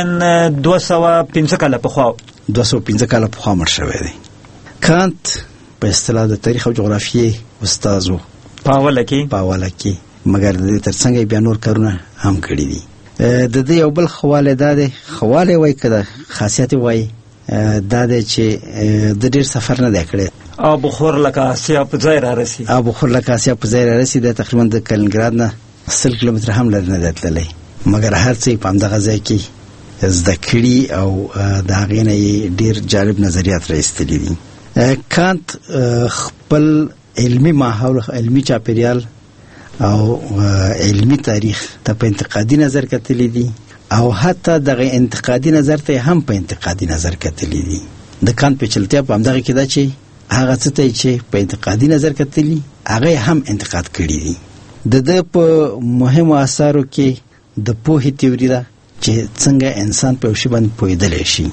205 کاله پخوا 205 کاله پخوا مړ شوی دی. کانت په اصطلاح د تاریخ او جغرافیې استاد و په اوله کې، مګر د دې ترڅنګ بیا نور کارونه هم کړي دي. د دې یو بل خواله دا دی، خواله وایي که د خاصیت وایي دا دی چې د ډېر سفر نه دی کړی. آب خور لکه آسیا په ځای رارسي. آب خور لکه آسیا په ځای رارسي. د تقریبا د کلینګراد نه 100 کیلومتره هم لرې نه دی تللی، مګر هر څه په همدغه ځای کې زده کړي او د هغې نه یې ډېر جالب نظریات راایستلي دي. کانت خپل علمی ماحول، علمی چاپیریال او علمی تاریخ ته په انتقادي نظر کتلی دي او حتی دغه انتقادي نظر ته هم په انتقادي نظر کتلی دي. د کانت پیچلتیا په همدغه کې ده چې هغه څه ته چې په انتقادي نظر کتلی هغه هم انتقاد کړي دي. د په مهمو اثارو کې د پوهې تیوري ده چې څنګه انسان په یو شي باندې پوهېدلی شي.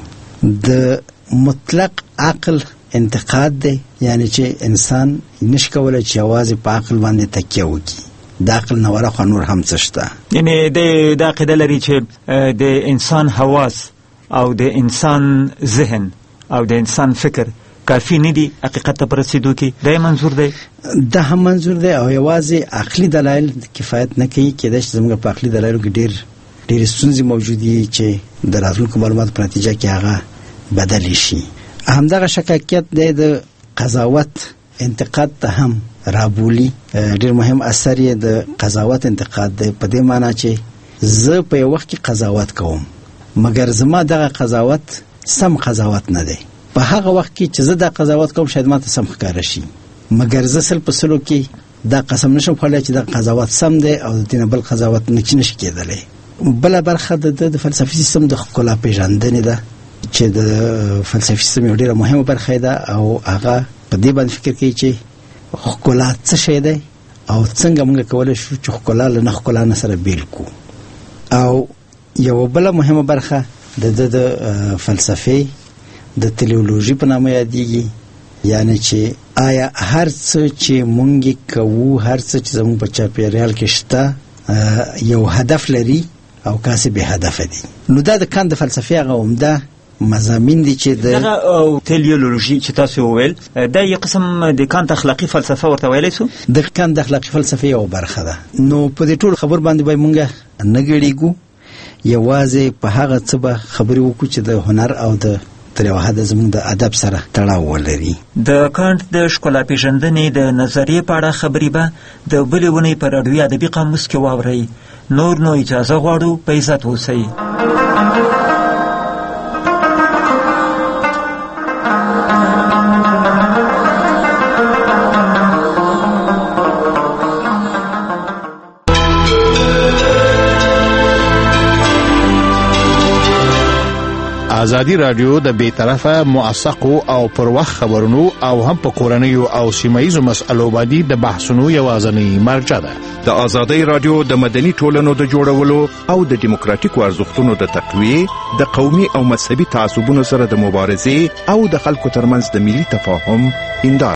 د مطلق عقل انتقاد دی، یعنی چې انسان نشي کولی چې یوازې په عقل باندې تکیه وکړي، د عقل نه ورخوا نور هم څه شته. یعنی د عقیده لري چې د انسان حواس او د انسان ذهن او د انسان فکر کافی نه دي حقیقت ته رسیدو کې. دا منظور دی؟ دا هم منظور دی او یوازې عقلي دلایل کفایت نه کوي. کېدای شي زموږ په عقلي دلایلو کې ډېرې ستونزې موجود دي چې د راتلونکو معلوماتو په نتیجه کې هغه بدلی شي. همدغه شکاکیت د قضاوت انتقاد ته هم رابولي. ډېر مهم اثر یې د قضاوت انتقاد دی، په دې معنی چې زه په یو وخت کې قضاوت کوم مګر زما دغه قضاوت سم قضاوت نه دی. په هغه وخت کې چې زه دا قضاوت کوم شاید ماته سم ښکاره شي، مګر زه سل په سلو کې دا قسم نشم خوړلی چې دا قضاوت سم دی او د دې نه بل قضاوت نشي کېدلی. بله برخه د فلسفي سیستم د ښکلا پیژندنې ده چې د فلسفي سیستم یو ډېره مهمه برخه ده او هغه په دې باندې فکر کوي چې ښکلا څه شی دی او څنګه موږ کولی شو چې ښکلا له نه ښکلا نه سره بیل کړو. او یوه بله مهمه برخه د فلسفې د تلیولوژي په نامه یادیږي، یعنی چې آیا هر څه چې موږ کوو، هر څه چې زموږ په چاپیریال کې شته، یو هدف لري او کاسې به هدف دي. نو دا د کاند فلسفي هغه عمده مضامین دي چې دغه تلیولوژي چې تاسو وویل دا یو قسم د کانت اخلاقی فلسفه ورته ویلی سو. د کاند اخلاقی فلسفه یو برخه ده. نو په دې ټول خبر باندې به مونږ نه ګړېږو، یوازې په هغه څه به خبرې وکړو چې د هنر او د تر یو حد زموږ د ادب سره تړاو ولري. د کانت د ښکلا پیژندنې د نظریې په اړه خبرې به د بلې ونې په راډیوي ادبي قاموس کې واورئ. نور نو اجازه غواړو، په عزت اوسئ. ازادي رادیو د بیطرفه موثقو او پر وخت خبرونو او هم په کورنیو او سیمایي مسألو باندې د بحثونو یوازنی مرجع ده. د ازادي رادیو د مدني ټولنو د جوړولو او د دیموکراتیکو ارزښتونو د تقویه، د قومي او مذهبي تعصبونو سره د مبارزې او د خلکو ترمنځ د ملي تفاهم هنداره